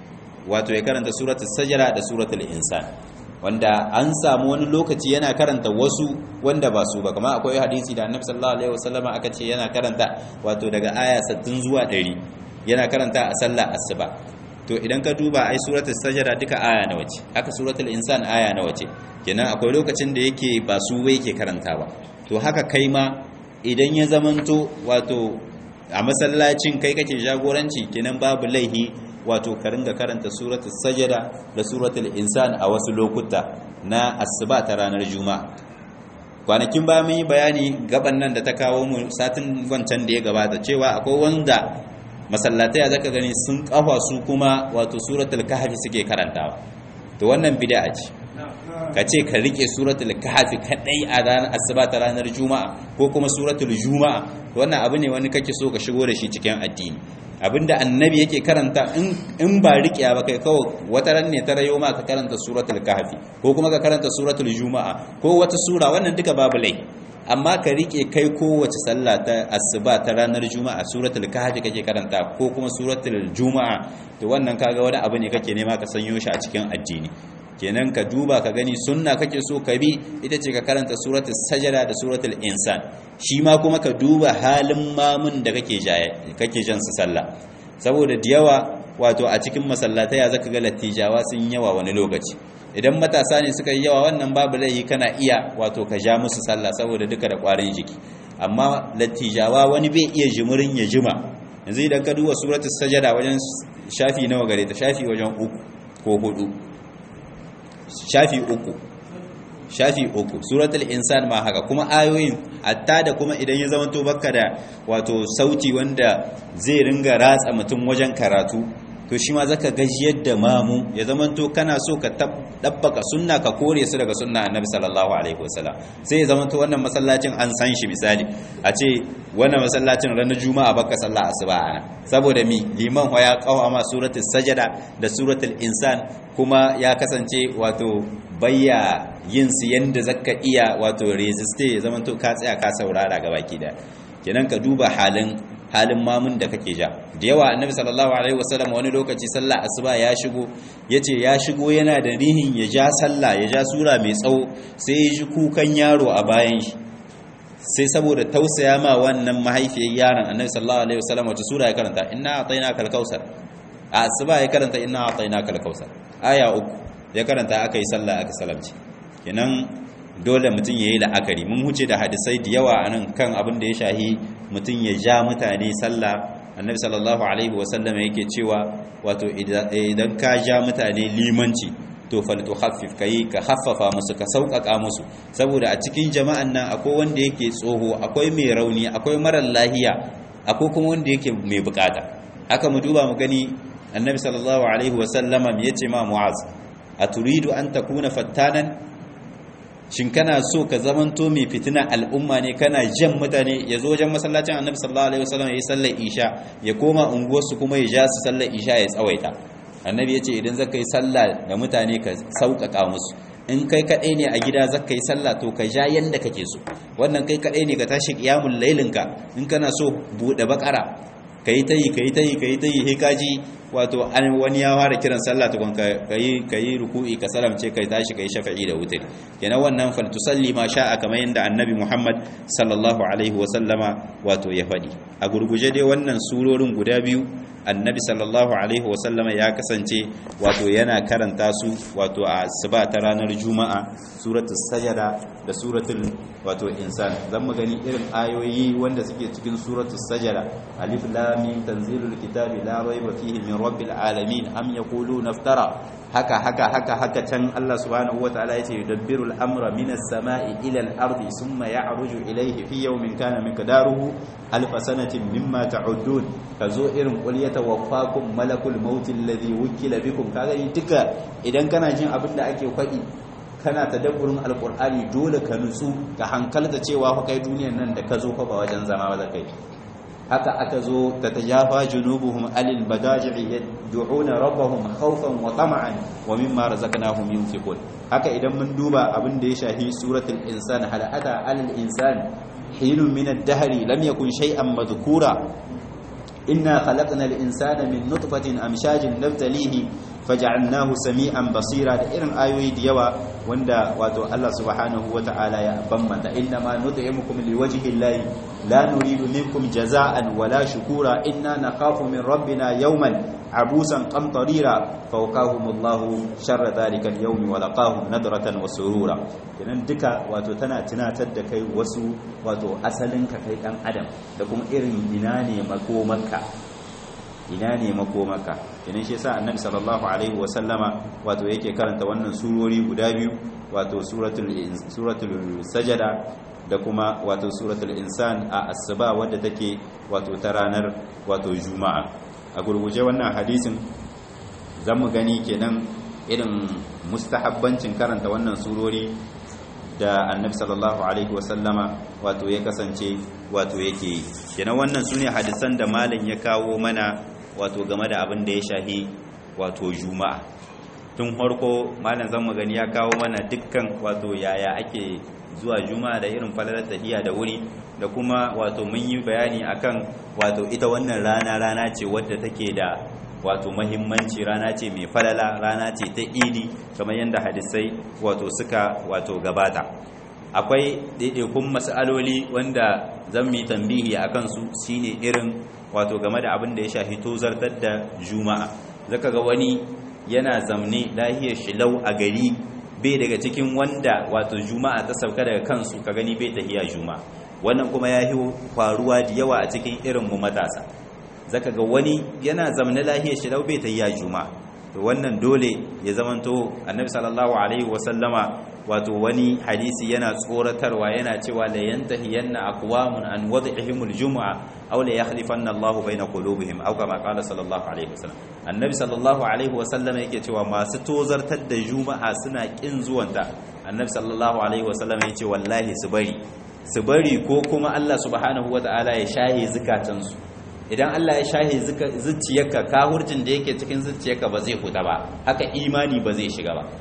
wato ya karanta suratul sajda da suratul insan, wanda an samu wani lokaci yana karanta wasu wanda ba su ba, kamar akwai hadisi da annabi sallallahu alaihi wasallam aka ce yana karanta wato daga aya sittin zuwa ɗari yana karanta a sallar asuba. to idan ka duba ai suratul sajda duka aya nawa ce, haka suratul insan aya nawa ce, kenan akwai lokacin da yake ba su bai yake karantawa. to haka kai ma idan ya zamanto wato a masallacin kai kake jagoranci, kenan babu laihi wato ka ringa karanta suratul sajda da suratul insan a wasu lokuta na asuba ta ranar juma'a. kwanakin ba mun yi bayani gaban nan da ta kawo mu satin wancan da ya gabata cewa akwai wanda masallatai zaka gani sun kafa su kuma wato suratul kahfi suke karantawa, to wannan bid'a ce. ka ce ka rike suratul kahfi kadai a ranar asuba ta ranar juma'a ko kuma suratul juma'a, wannan abu ne wani kake so ka shigo da shi cikin addini. abinda annabi yake karanta in in ba riƙiya ba kai kawai wata ran ne ta rayo ma ka karanta suratul kahfi ko kuma ka karanta suratul juma'a ko wata sura, wannan duka babu lai. amma ka rike kai kowace sallah ta asuba ta ranar juma'a suratul kahfi kake karanta ko kuma suratul juma'a, to wannan kaga wani abu ne kake nema ka sanyo shi a cikin addini. kenan ka duba ka gani sunna kake so ka bi, ita ce ka karanta suratul sajda da suratul insan, shi ma kuma ka duba halin mamun da kake jaye kake jan su sallah, saboda da yawa wato a cikin masallatai zaka ga latijawa sun yawa wani lokaci. idan matasa ne suka yi yawa wannan babu laifi kana iya wato ka ja musu sallah saboda duka da kwarin jiki, amma latijawa wani bai iya jimurin ya jima. yanzu idan ka duba suratul sajda wajen shafi nawa gare ta, shafi wajen uku ko hudu, shafi uku shafi uku suratul insan ma haka, kuma ayoyin hatta da kuma idan ya zama to baka da wato sauti wanda zai ringa ratsa mutum wajen karatu, to shi ma zaka gajiyar da mamu, ya zama to kana so ka dabbaka sunna ka kore su daga sunna annabi sallallahu alaihi wasallam. sai ya zama to wannan masallacin an san shi, misali a ce wannan masallacin ranar juma'a baka sallah asuba ana, saboda mi liman ya kawo ma suratul sajda da suratul insan, kuma ya kasance wato bayya yin su yanda zaka iya wato resiste, ya zama to ka tsaya ka saurara ga baki da. kenan ka duba halin halin mamun da kake ja. Da yawa annabi sallallahu alaihi wasallam wani lokaci sallah asuba ya shigo yace ya shigo yana da rihin ya ja sallah ya ja sura mai tsawo sai ya ji kukan yaro a bayan shi, sai saboda tausaya ma wannan mahaifiyar yaron annabi sallallahu alaihi wasallam wata sura ya karanta inna atainaka al-kausar, a asuba ya karanta inna atainaka al-kausar aya uku ya karanta aka yi sallah aka salamci. kenan dole mutum ya yi la'akari. Mun huce da hadisai da yawa a nan kan abin da ya shahi mutum ya ja mutane sallah. Annabi sallallahu alaihi wasallam yake cewa wato idan ka ja mutane limanci to faltu khaffif kai ka haffafa musu ka sauƙaƙa musu, saboda a cikin jama'an nan akwai wanda yake tsoho, akwai mai rauni, akwai marar lahiya, akwai kuma wanda yake mai bukata. Haka mu duba mu gani Annabi sallallahu alaihi wasallam ya ce ma Mu'az, aturidu an takuna fattanan, shin kana so ka zamanto mai fitina al'umma ne, kana jan mutane ya zo wajen masallacin Annabi sallallahu alaihi wasallam ya yi sallar isha ya koma unguwarsu kuma ya ja su sallar isha ya tsawaita. Annabi ya ce idan zaka yi sallah da mutane ka sauƙaƙa musu, in kai kaɗai ne a gida zaka yi sallah to ka ja yanda kake so. Wannan kai kaɗai ne ka tashi qiyamul lailinka, in kana so buɗe bakara kai tayi kai tayi kai tayi he kaji wato an wani ya fara kiran sallah tukun kai kai ruku'i ka salamce kai tashi kai shafi'i da wutri. kenan wannan fal tusalli ma sha'a kamar yanda Annabi Muhammad sallallahu alaihi wa sallama wato ya faɗi. A gurguje dai wannan surorin guda biyu Annabi sallallahu alaihi wa sallama ya kasance wato yana karanta su wato a asuba ta ranar Juma'a, suratul sajada da suratul wato insan. zan mu gani irin ayoyi wanda suke cikin suratul sajada, alif lam mim tanzilul kitabi la rayba fihi min rabbil alamin am yaquluna iftara, haka haka haka haka can Allah subhanahu wataala yace yudabbirul amra minas sama'i ila al-ardi thumma ya'ruju ilayhi fi yawmin kana miqdaruhu alf sanatin mimma ta'uddun. kazo irin qul yatawaffakum malakul maut alladhi wukila bikum. kaga duka idan kana jin abin da ake faɗi kana tadabburin alqur'ani dole ka nutsu ka hankalta cewa fa kai duniyar nan da ka zo fa ba wajen zama ba kai. haka aka zo tatajafa junubuhum alil badaji'i yad'una rabbahum khawfan wa tama'an wa mimma razaqnahum yunfiqun. haka idan mun duba abin da ya shahi suratul insan, hal ata alal insan hinun min ad-dahri lam yakun shay'an madhkura inna khalaqnal insana min nutfatin amshajin nabtalihi faj'alnahu sami'an basira. da irin ayoyi da yawa wanda wato Allah subhanahu wata'ala ya bambanta, inna ma nut'imukum liwajhi llahi la nuridu minkum jazaa'an wala shukura inna nakhafu min rabbina yawman abusan qamtarira fawqahumullahu sharra dhalika al-yawmi wa laqahum nadratan wa surura. kenan duka wato tana tunatar da kai wasu wato asalin ka kai dan adam da kuma irin ina ne makomanka ina ne makomaka. kenan shi yasa Annabi sallallahu alaihi wa sallama wato yake karanta wannan surori guda biyu, wato suratul suratul sajada da kuma wato suratul insan a asuba wadda take wato ta ranar wato juma'a. a gurguje wannan hadisin zamu gani kenan irin mustahabbancin karanta wannan surori da Annabi sallallahu alaihi wa sallama wato ya kasance wato yake yi. kenan wannan sune hadisan da malam ya kawo mana wato game da abin da ya shahi wato juma'a. tun farko malam zan magani ya kawo mana dukkan wato yaya ake zuwa juma'a da irin falalar tahiya da wuri, da kuma wato mun yi bayani akan wato ita wannan rana rana ce wadda take da wato muhimmanci, rana ce mai falala, rana ce ta idi kamar yadda hadisai wato suka wato gabata. akwai daidaikun mas'aloli wanda zan yi tambihi akan su, shine irin wato game da abin da ya shafi tozartar da juma'a. zaka ga wani yana zamne lahiyar shilau a gari bai daga cikin wanda wato juma'a ta sauka daga kansu, ka gani bai tahiya juma'a. wannan kuma ya yi faruwa da yawa a cikin irin mu matasa. zaka ga wani yana zamne lahiyar shilau bai tahiya juma'a. to wannan dole ya zamanto Annabi sallallahu alaihi wasallama wato wani hadisi yana tsoratarwa, yana cewa la yantahiyanna aqwamun an wad'ihimul jumu'a aw la yakhlifanna Allahu baina qulubihim aw kama qala sallallahu alaihi wasallam. Annabi sallallahu alaihi wasallam yake cewa masu tozartar da juma'a suna kin zuwanta. Annabi sallallahu alaihi wasallam yake wallahi su bari su bari ko kuma Allah subhanahu wataala ya shahe zakatansu. idan Allah ya shahe zuciyarka, kahurcin da yake cikin zuciyarka ba zai fita ba, haka imani ba zai shiga ba.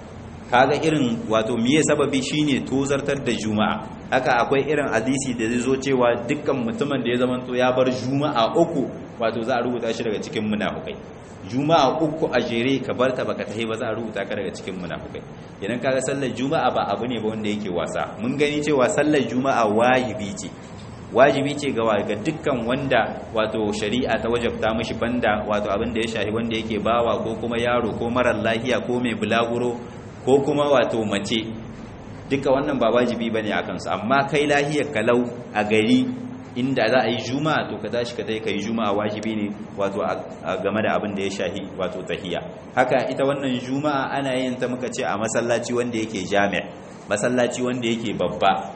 kaga irin wato miye sababi shine tozartar da juma'a. Haka akwai irin hadisi da zai zo cewa dukkan mutumin da ya zamanto ya bar juma'a uku wato za a rubuta shi daga cikin munafukai. Juma'a uku a jere ka barta baka tahi ba za a rubuta ka daga cikin munafukai. Idan kaga sallar juma'a ba abu ne ba wanda yake wasa. Mun gani cewa sallar juma'a wajibi ce wajibi ce ga ga dukkan wanda wato shari'a ta wajabta mishi banda wato abin da ya shahi wanda yake bawa ko kuma yaro ko marar lafiya ko mai bulaguro ko kuma wato mace, duka wannan ba wajibi bane a kansu. Amma kai lahiyar kalau a gari inda za a yi juma'a to ka tashi ka tai kai juma'a wajibi ne wato game da abin da ya shahi wato tahiyya. Haka ita wannan juma'a ana yin ta muka ce a masallaci wanda yake jami', masallaci wanda yake babba,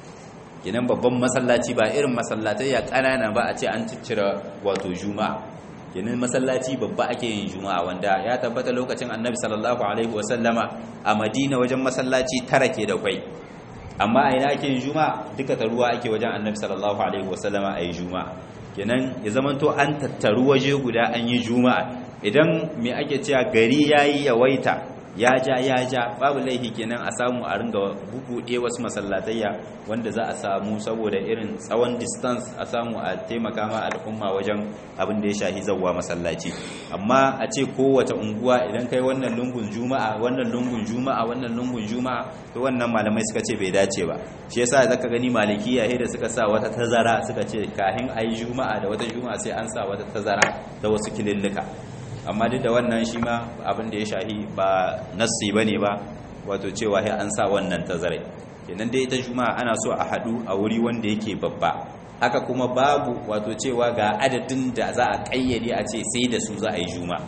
kenan babban masallaci ba irin masallatai ya kanana ba a ce an ciccira wato juma'a. kenan masallaci babba ake yin juma'a, wanda ya tabbata lokacin annabi sallallahu alaihi wasallama a madina wajen masallaci tara ke da kwai, amma a ina ake yin juma'a duka taruwa ake wajen annabi sallallahu alaihi wasallama a yi juma'a. kenan ya zamanto an tattaru waje guda an yi juma'a. idan me ake cewa gari yayi yawaita ya ja ya ja babu laifi kenan a samu a ringa bubuɗe wasu masallatayya wanda za a samu saboda irin tsawon distance a samu a taimaka ma al'umma wajen abin da ya shahi zawwa masallaci. Amma a ce kowace unguwa idan kai wannan lungun juma'a wannan lungun juma'a wannan lungun juma'a to wannan malamai suka ce bai dace ba. shi yasa zaka gani malikiya da suka sa wata tazara suka ce kahin ayi juma'a da wata juma'a sai an sa wata tazara da wasu kilillika. Amma duk da wannan shi ma abin da ya shahi ba nassi bane ba wato cewa sai an sa wannan tazare. kenan dai ita juma'a ana so a hadu a wuri wanda yake babba. Haka kuma babu wato cewa ga adadin da za a kayyade a ce sai da su za a yi juma'a.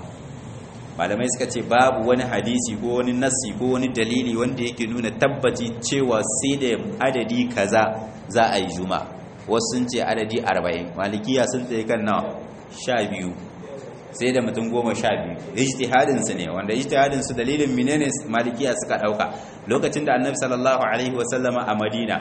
Malamai suka ce babu wani hadisi ko wani nassi ko wani dalili wanda yake nuna tabbaci cewa sai da adadi kaza za a yi juma'a. Wasu sun ce adadi arba'in, malikiya sun tsaye kan nawa sha biyu, sai da mutum goma sha biyu. Ijtihadinsu ne, wanda ijtihadinsu dalilin menene malikiya suka dauka lokacin da annabi sallallahu alaihi wasallama a madina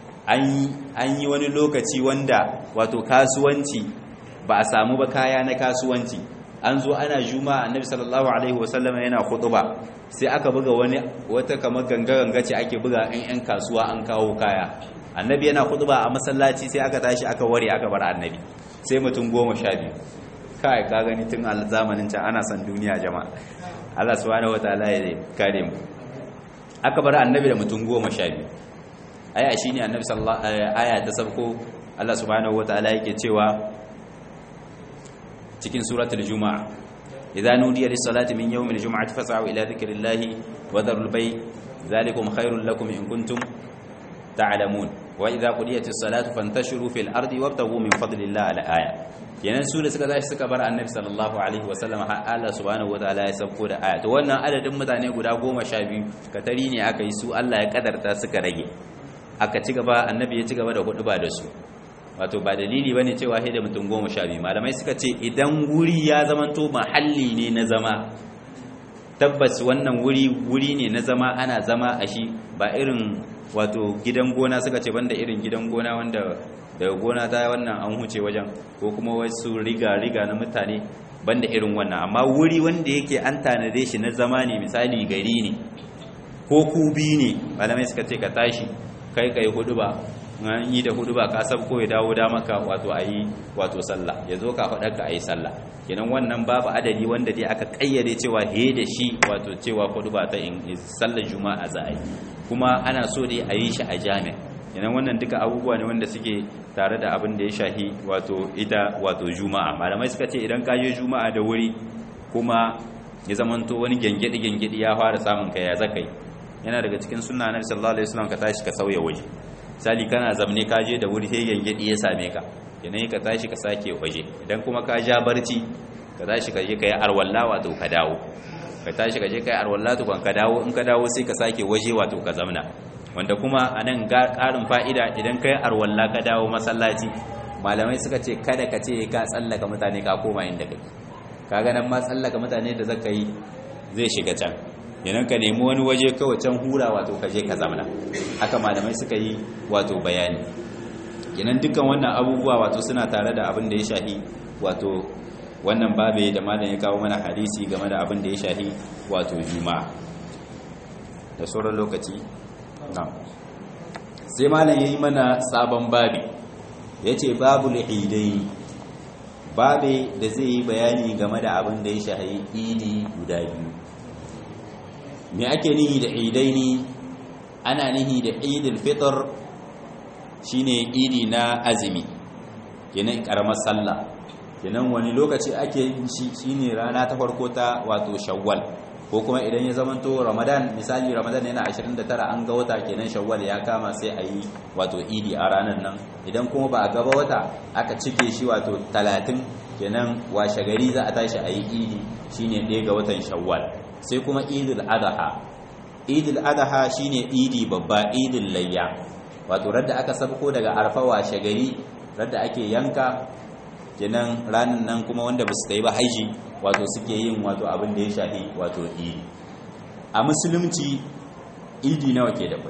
an yi wani lokaci wanda wato kasuwanci ba a samu ba, kaya na kasuwanci. An zo ana juma'a annabi sallallahu alaihi wasallama yana khutba, sai aka buga wani wata kamar ganga-ganga ce ake buga in yan kasuwa an kawo kaya. Annabi yana khutba a masallaci sai aka tashi aka ware aka bar annabi, sai mutum goma sha biyu. kai ka gani tun a zamanin can ana san duniya jama'a. Allah subhanahu wataala ya kare mu. Aka bar annabi da mutum goma sha biyu. Aya shine annabi sallallahu aya ta sabko Allah subhanahu wataala yake cewa cikin suratul juma'a, idza nudiya lis-salati min yawmil jum'ati fas'au ila dhikrillahi wa dharul bay' dhalikum khairul lakum in kuntum ta'lamun wa idza qudiyatis salatu fantashiru fil ardi wabtaghu min fadlillahi al-aya. kenan su da suka tashi suka bar annabi sallallahu alaihi wasallam har Allah subhanahu wataala ya sauko da aya. To wannan adadin mutane guda goma sha biyu katari ne aka yi su, Allah ya kadarta suka rage, aka ci gaba, annabi ya ci gaba da huduba da su. Wato ba dalili bane cewa sai da mutum goma sha biyu. Malamai suka ce idan wuri ya zamanto mahalli ne na zama, tabbas wannan wuri wuri ne na zama, ana zama a shi, ba irin wato gidan gona suka ce banda irin gidan gona wanda daga gona ta wannan an huce wajen, ko kuma wasu riga-riga na mutane, banda irin wannan. Amma wuri wanda yake an tanade shi na zama ne, misali gari ne ko kubi ne, malamai suka ce ka tashi kai kai hudu ba, an yi da hudu ba ka sabko ya dawo da maka wato ayi wato sallah, ya zo ka faɗa ka ayi sallah. kenan wannan babu adadi wanda dai aka kayyade cewa he da shi wato cewa hudu ba ta in sallar juma'a za a yi, kuma ana so dai a yi shi a jami'a. kenan wannan duka abubuwa ne wanda suke tare da abin da ya shahi wato ita wato juma'a. Malamai suka ce idan ka je juma'a da wuri kuma ya zamanto wani gengedi gengedi ya fara samun kai, ya zakai. yana daga cikin sunna na sallallahu alaihi wasallam ka tashi ka sauya waje. misali kana zamne ka je da wuri sai gengedi ya same ka, kenan ka tashi ka sake waje. idan kuma ka ja barci ka tashi ka je ka yi arwalla wato ka dawo, ka tashi ka je ka yi arwalla to kan ka dawo, in ka dawo sai ka sake waje wato ka zamna. wanda kuma a nan ƙarin fa'ida, idan ka yi arwalla ka dawo masallaci, malamai suka ce kada ka ce ka tsallaka mutane ka koma inda kai, ka ganin ma tsallaka mutane da zaka yi zai shiga can, yanan ka nemi wani waje kawai can hura wato ka je ka zamna. haka malamai suka yi wato bayani. yanan dukkan wannan abubuwa wato suna tare da abin da ya shahi wato wannan babe da malam ya kawo mana hadisi game da abin da ya shahi wato juma'a. da sauran lokaci na'am sai malam yayi mana sabon babi yace babul idaini babe da zai yi bayani game da abin da ya shahi idi guda biyu. Me ake nihi da idaini? Ana nihi da idil fitr shine idi na azumi kenan karamar sallah, kenan wani lokaci ake yin shi shine rana ta farko ta wato shawwal, ko kuma idan ya zamanto ramadan, misali ramadan yana ashirin da tara an ga wata, kenan shawwal ya kama sai a yi wato idi a ranar nan. Idan kuma ba a gaba wata aka cike shi wato talatin, kenan washe gari za a tashi a yi idi shine ɗaya ga watan shawwal. Sai kuma idul adha. Idul adha shine idi babba, idul layya, wato radda aka sabko daga arfa washe gari radda ake yanka, kenan ranar nan kuma wanda ba su yi ba haiji wato suke yin wato abin da ya shafi wato idi. A musulunci idi nawa ke da kwai?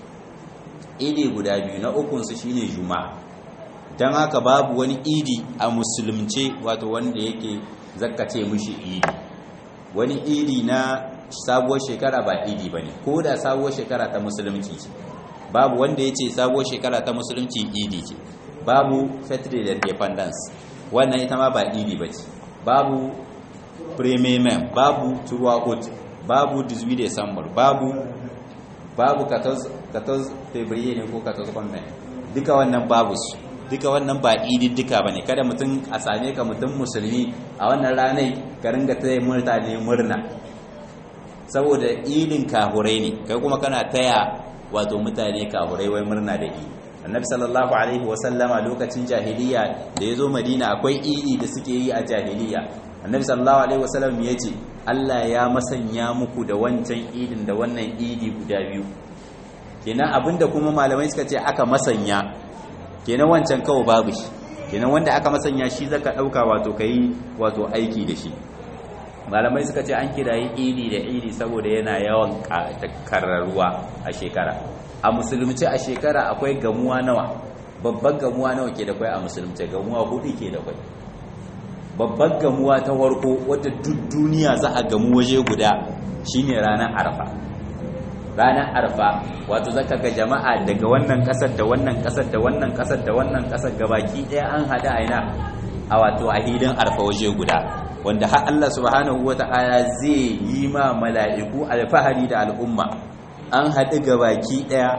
Idi guda biyu, na ukunsu shine juma'a. don haka babu wani idi a musulunce wato wanda yake zakkace mushi idi. Wani idi na sabuwar shekara ba idi ba ne, ko da sabuwar shekara ta musulunci ce, babu wanda ya ce sabuwar shekara ta musulunci idi ce. Babu fête de independence, wannan ita ma ba idi ba ce. Babu premier, babu trois août, babu dix-huit décembre, babu babu quatorze février ne ko quatorze mai, duka wannan babu su, duka wannan ba idi duka bane. Kada mutum a same ka mutum musulmi a wannan ranar ka ringa taya mutane murna saboda idin kahurai ne, kai kuma kana taya wato mutane kahurai wai murna da idi. Annabi sallallahu alaihi wasallama lokacin jahiliya da yazo Madina akwai idi da suke yi a jahiliya. Annabi sallallahu alaihi wasallam ya ce Allah ya masanya muku da wancan idin da wannan idi guda biyu. Kenan abinda kuma malamai suka ce aka masanya, kenan wancan kawai babu shi, kenan wanda aka masanya shi zaka dauka wato kai wato aiki da shi. Malamai suka ce an kirayi idi da idi saboda yana yawan kararruwa a shekara. A musulunci a shekara akwai gamuwa nawa? Babban gamuwa nawa ke da kai a musulunci? Gamuwa hudu ke da kai. Babban gamuwa ta farko wadda duk duniya za a gamu waje guda shine ranar Arfa. Ranar Arfa wato zaka ga jama'a daga wannan kasar da wannan kasar da wannan kasar da wannan kasar gabaki daya an hada aina a wato a hidin Arfa waje guda, wanda har Allah subhanahu wata'ala zai yi ma mala'iku alfahari da al'umma. An haɗu gabaki daya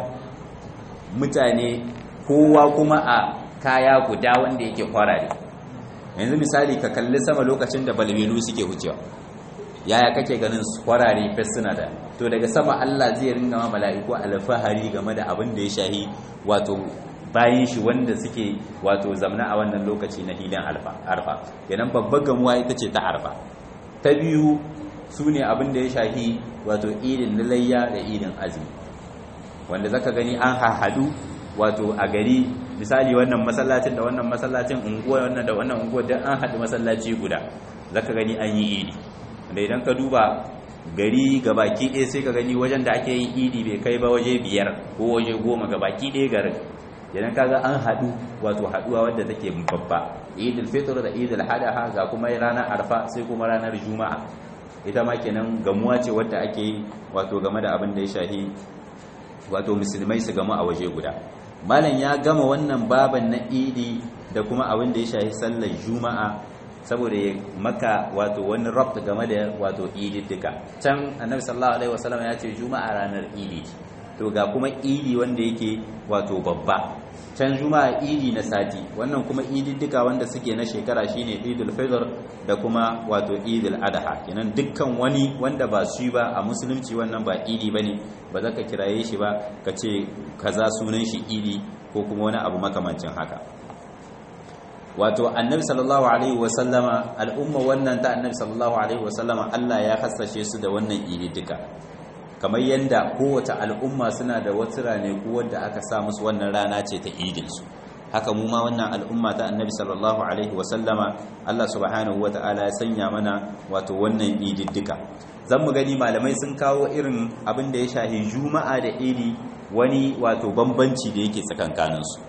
mutane kowa kuma a kaya guda wanda yake kwarare. Yanzu misali ka kalli sama lokacin da balbelu suke wucewa, yaya kake ganin kwarare fesuna da to daga sama Allah zai ringa ma mala'iku alfahari game da abin da ya shahi wato bayin shi wanda suke wato zamna a wannan lokaci na hidan Arfa. Kenan babbar gamuwa ita ce ta Arfa. Ta biyu sune abin da ya shahi wato idin layya da idin azumi, wanda zaka gani an hahadu wato a gari. Misali wannan masallacin da wannan masallacin, unguwa wannan da wannan unguwa, dan an haɗu masallaci guda zaka gani an yi idi. Da idan ka duba gari gabaki ɗaya sai ka gani wajen da ake yin idi bai kai ba waje biyar ko waje goma gabaki ɗaya garin. Idan kaga an haɗu wato haɗuwa wadda take babba, idul fitr da idul adha, ga kuma ranar arfa, sai kuma ranar juma'a. Ita ma kenan gamuwa ce wadda ake yi wato game da abin da ya shahi wato musulmai su gamu a waje guda. Malam ya gama wannan baban na idi da kuma abin da ya shahi sallar juma'a saboda ya maka wato wani rabt game da wato idi duka. Can annabi sallallahu alaihi wasallam ya ce juma'a ranar idi, to ga kuma idi wanda yake wato babba. Can juma'a idi na sati, wannan kuma idi duka wanda suke na shekara shine idul fitr da kuma wato idul adha. Kenan dukkan wani wanda ba shi ba a musulunci wannan ba idi bane, ba za ka kiraye shi ba ka ce kaza sunan shi idi ko kuma wani abu makamancin haka. Wato annabi sallallahu alaihi wasallama, al'umma wannan ta annabi sallallahu alaihi wasallama Allah ya hassashe su da wannan idi duka, kamar yanda kowace al'umma suna da wata ranaku wadda aka sa musu wannan rana ce ta idin su. Haka mu ma wannan al'umma ta annabi sallallahu alaihi wasallama Allah subhanahu wataala ya sanya mana wato wannan idi duka. Zan mu gani malamai sun kawo irin abin da ya shahi juma'a da idi wani wato bambanci da yake tsakankanin su,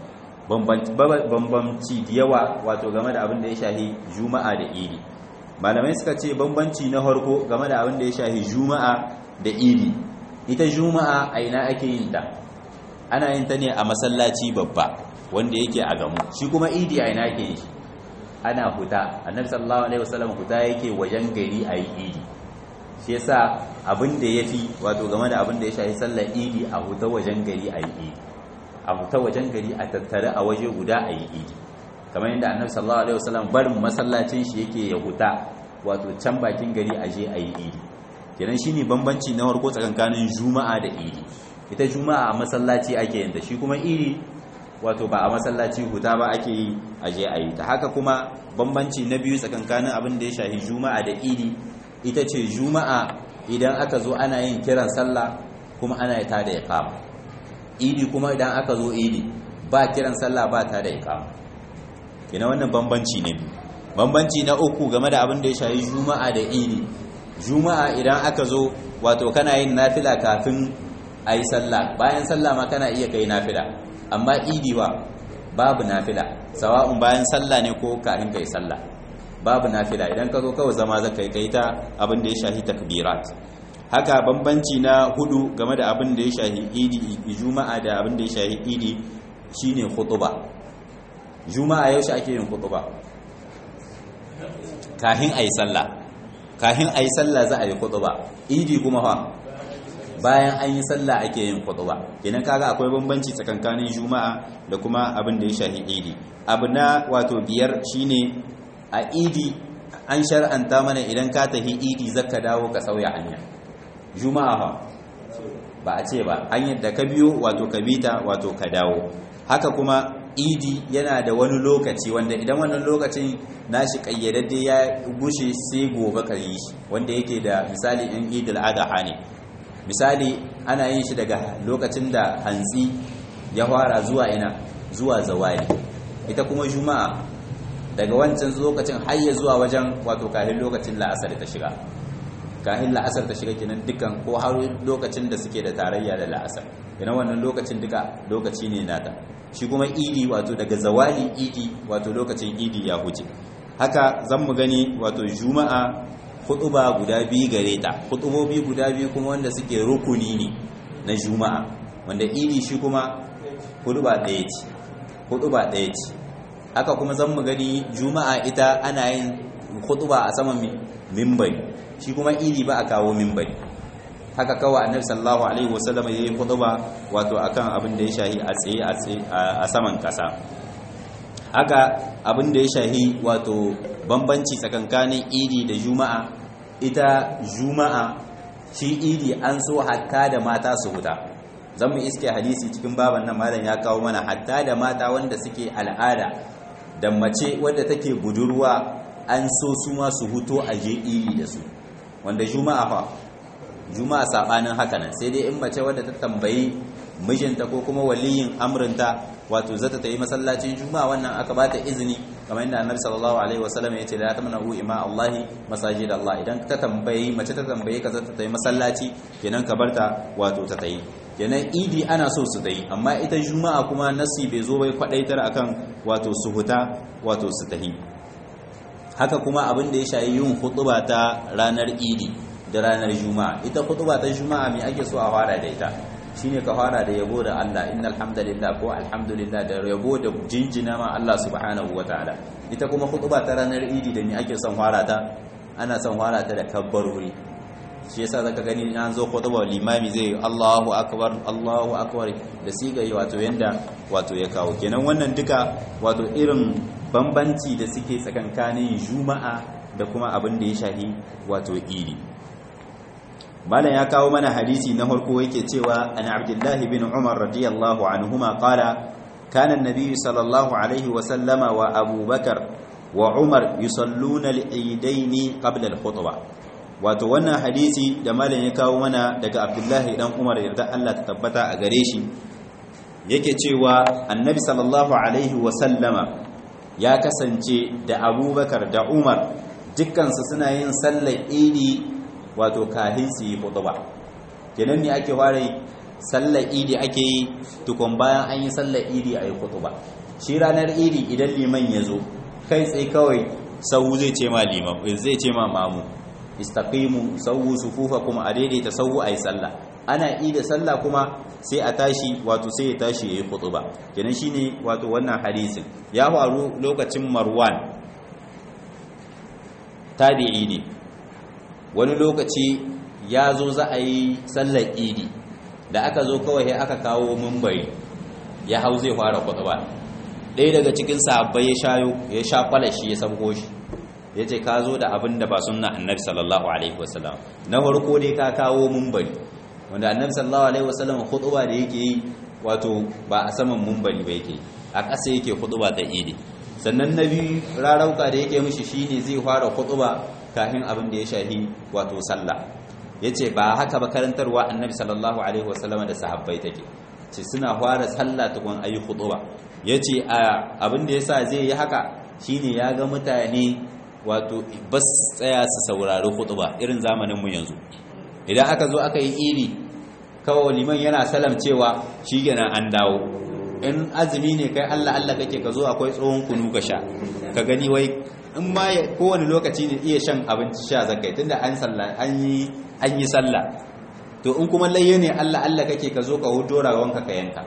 bambanci da yawa wato game da abin da ya shahi juma'a da idi. Malamai suka ce bambanci na farko game da abin da ya shahi juma'a da idi ita juma'a a ina ake yin ta ana yin ta ne a masallaci babba wanda yake a gamu shi kuma idi a ina ake yin shi ana huta annabi sallallahu alaihi wasallam huta yake wajen gari a yi idi shi yasa abin da yafi wato game da abin da ya shafi sallar idi a huta wajen gari a yi idi a huta wajen gari a tattare a waje guda a yi idi kamar yadda annabi sallallahu alaihi wasallam barin masallacin shi yake ya huta wato can bakin gari a je a yi idi kenan shine bambanci na farko tsakanin juma'a da idi ita juma'a a masallaci ake yin ta shi kuma idi wato ba a masallaci huta ba ake yi a je a yi ta haka kuma bambanci na biyu tsakankanin abin da ya shafi juma'a da idi ita ce juma'a idan aka zo ana yin kiran sallah kuma ana yi ta da iqama idi kuma idan aka zo idi ba kiran sallah ba ta da iqama kina wannan bambanci ne bambanci na uku game da abin da ya shafi juma'a da idi juma'a idan aka zo wato kana yin nafila kafin a yi sallah bayan sallah ma kana iya kai nafila amma idi ba babu nafila sawa'un bayan sallah ne ko kafin kai sallah babu nafila idan ka zo kawai zama za kai kai ta abin da ya shahi takbirat haka bambanci na hudu game da abin da ya shahi idi juma'a da abin da ya shahi idi shine khutba juma'a yaushe ake yin khutba kafin ayi sallah kafin ayi sallah za a yi khutba idi kuma fa bayan an yi sallah ake yin khutba kenan kaga akwai bambanci tsakankanin juma'a da kuma abin da ya shahi idi abu na wato biyar shine a idi an shar'anta mana idan ka tafi idi zaka dawo ka sauya hanya juma'a fa ba a ce ba hanyar da ka biyo wato ka bita wato ka dawo haka kuma idi yana da wani lokaci wanda idan wannan lokacin nashi kayyadadde ya gushe sai gobe ka yi shi wanda yake da misali in idul adha ne misali ana yin shi daga lokacin da hantsi ya fara zuwa ina zuwa zawali ita kuma juma'a daga wancan lokacin har ya zuwa wajen wato kahin lokacin la'asar ta shiga kahin la'asar ta shiga kenan dukan ko har lokacin da suke da tarayya da la'asar kenan wannan lokacin duka lokaci ne nata shi kuma idi wato daga zawali idi wato lokacin idi ya huce haka zan mu gani wato juma'a hutuba guda biyu gare ta hutubobi guda biyu kuma wanda suke rukuni ne na juma'a wanda idi shi kuma hutuba ɗaya ce hutuba ɗaya ce haka kuma zan mu gani juma'a ita ana yin hutuba a saman mimbari shi kuma idi ba a kawo mimbari haka kawai annabi sallallahu alaihi wasallam yayi hutuba wato akan abin da ya shahi a tsaye a tsaye a saman kasa haka abin da ya shahi wato bambanci tsakankanin idi da juma'a ita juma'a shi idi an so hatta da mata su huta zan mu iske hadisi cikin baban nan malam ya kawo mana hatta da mata wanda suke al'ada da mace wadda take budurwa an so su ma su huto a je idi da su wanda juma'a fa juma'a sabanin haka nan sai dai in mace wadda ta tambayi mijinta ko kuma waliyin amrinta wato zata ta yi masallacin juma'a wannan aka bata izini kamar yadda annabi sallallahu alaihi wasallam ya ce la tamna'u ima Allahi masajid Allah idan ta tambayi mace ta tambaye ka zata ta yi masallaci kenan ka barta wato ta tayi kenan idi ana so su tayi amma ita juma'a kuma nasi bai zo bai kwadaitar akan wato su huta wato su tahi haka kuma abin da ya shayi yin khutba ta ranar idi da ranar juma'a ita khutba ta juma'a me ake so a fara da ita shine ka fara da yabo da Allah innal hamdalillah ko alhamdulillah da yabo da jinjina ma Allah subhanahu wataala ita kuma khutba ta ranar idi da me ake son fara ta ana son fara ta da kabbarori shi yasa zaka gani an zo khutba limami zai Allahu akbar Allahu akbar da siga wato yanda wato ya kawo kenan wannan duka wato irin bambanci da suke tsakankanin juma'a da kuma abin da ya shahi wato idi malam ya kawo mana hadisi na farko yake cewa an abdullahi bin umar radiyallahu anhuma qala kana an-nabiy sallallahu alaihi wa sallama wa abubakar wa umar yusalluna al-eidaini qabla al-khutbah wato wannan hadisi da malam ya kawo mana daga abdullahi dan umar yarda Allah ta tabbata a gare shi yake cewa annabi sallallahu alaihi wa sallama ya kasance da abubakar da umar dukkansu suna yin sallar idi wato kahin su yi khutba kenan ne ake fara sallar idi ake yi tukun bayan an yi sallar idi a yi khutba shi ranar idi idan liman ya zo kai tsaye kawai sahu zai ce ma liman zai ce ma mamu istaqimu sawu sufufakum a daidaita sahu ayi sallah ana yi da sallah kuma sai a tashi wato sai ya tashi yayi khutba kenan shine wato wannan hadisin ya faru lokacin Marwan tabi'i ne wani lokaci ya zo za a yi sallar idi da aka zo kawai aka kawo mumbari ya hau zai fara khutba ɗaya daga cikin sahabbai ya shayo ya sha kwalashi ya sabgo shi ya ce ka zo da abin da ba sunna annabi sallallahu alaihi wasallam na farko dai ka kawo mumbari wanda annabi sallallahu alaihi wasallam khutba da yake yi wato ba a saman mumbari ba yake a ƙasa yake khutba ta idi sannan na biyu rarauka da yake mishi shine zai fara khutba kafin abin da ya shahi wato sallah yace ba haka ba karantarwa annabi sallallahu alaihi wasallam da sahabbai take ce suna fara sallah tukun ayi khutba yace abin da yasa zai yi haka shine ya ga mutane wato bas tsaya su saurari khutba irin zamanin mu yanzu idan aka zo aka yi idi kawai liman yana salam cewa shikenan an dawo in azumi ne kai Allah Allah kake ka zo akwai tsohon kunu ka sha ka gani wai in ma kowane lokaci ne iya shan abinci sha zakai tunda an sallah an yi an yi sallah to in kuma layye ne Allah Allah kake ka zo ka hudo rawanka ka yanka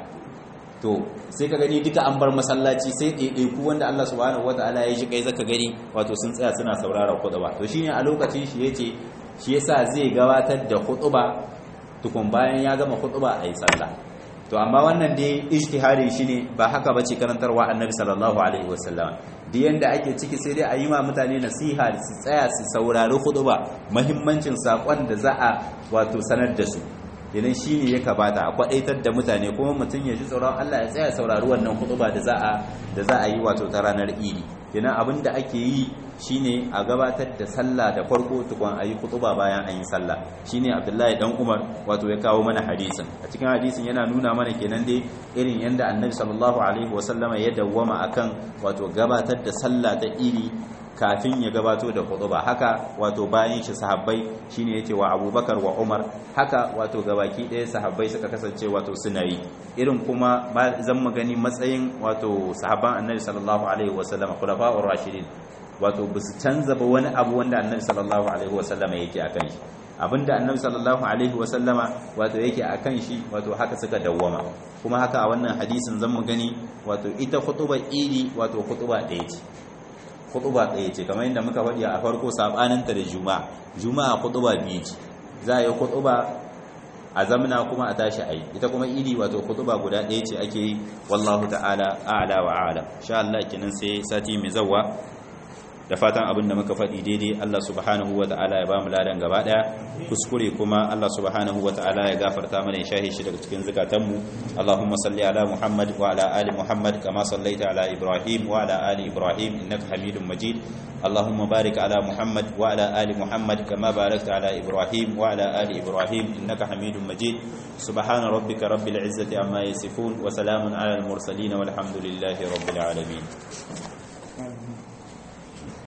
to sai ka gani duka an bar masallaci sai ɗaiɗaiku wanda Allah subhanahu wataala ya shi kai zaka gani wato sun tsaya suna saurara khutba to shine a lokacin shi yace shi yasa zai gabatar da khutba tukun bayan ya gama khutba ayi sallah to amma wannan dai ijtihadin shine ba haka bace karantarwa annabi sallallahu alaihi wasallam duk yanda ake ciki sai dai a yi ma mutane nasiha su tsaya su saurari khutba muhimmancin sakon da za a wato sanar da su idan shine ya kabata a kwadaitar da mutane kuma mutum ya ji tsoron Allah ya tsaya saurari wannan khutba da za a da za a yi wato ta ranar idi kenan abin da ake yi shine a gabatar da sallah da farko tukun ayi khutba bayan an yi sallah shine Abdullahi dan Umar wato ya kawo mana hadisin a cikin hadisin yana nuna mana kenan dai irin yanda Annabi sallallahu alaihi wasallama ya dawwama akan wato gabatar da sallah ta idi kafin ya gabato da khutba haka wato bayan shi sahabbai shine yace wa Abubakar wa Umar haka wato gabaki ɗaya sahabbai suka kasance wato suna yi irin kuma zan magani matsayin wato sahabban Annabi sallallahu alaihi wasallama khulafa'ur rashidin wato ba su canza ba wani abu wanda Annabi sallallahu alaihi wasallama yake akan shi abinda Annabi sallallahu alaihi wasallama wato yake akan shi wato haka suka dawwama kuma haka a wannan hadisin zan gani wato ita khutbar idi wato khutba ɗaya ce khutba ɗaya ce kamar yadda muka faɗi a farko sabaninta da juma'a juma'a khutba biyu ce za a yi khutba a zamna kuma a tashi ayi ita kuma idi wato khutba guda ɗaya ce ake yi wallahu ta'ala a'la wa a'lam insha Allah kenan sai sati mai zawwa da fatan abin da muka faɗi daidai Allah subhanahu wa ta'ala ya ba mu ladan gaba ɗaya kuskure kuma Allah subhanahu wa ta'ala ya gafarta mana ya shahi shi daga cikin zakatanmu Allahumma salli ala Muhammad wa ala ali Muhammad kama sallaita ala Ibrahim wa ala ali Ibrahim innaka Hamidum Majid Allahumma barik ala Muhammad wa ala ali Muhammad kama barakta ala Ibrahim wa ala ali Ibrahim innaka Hamidum Majid subhana rabbika rabbil izzati amma yasifun wa salamun ala al mursalin walhamdulillahi rabbil alamin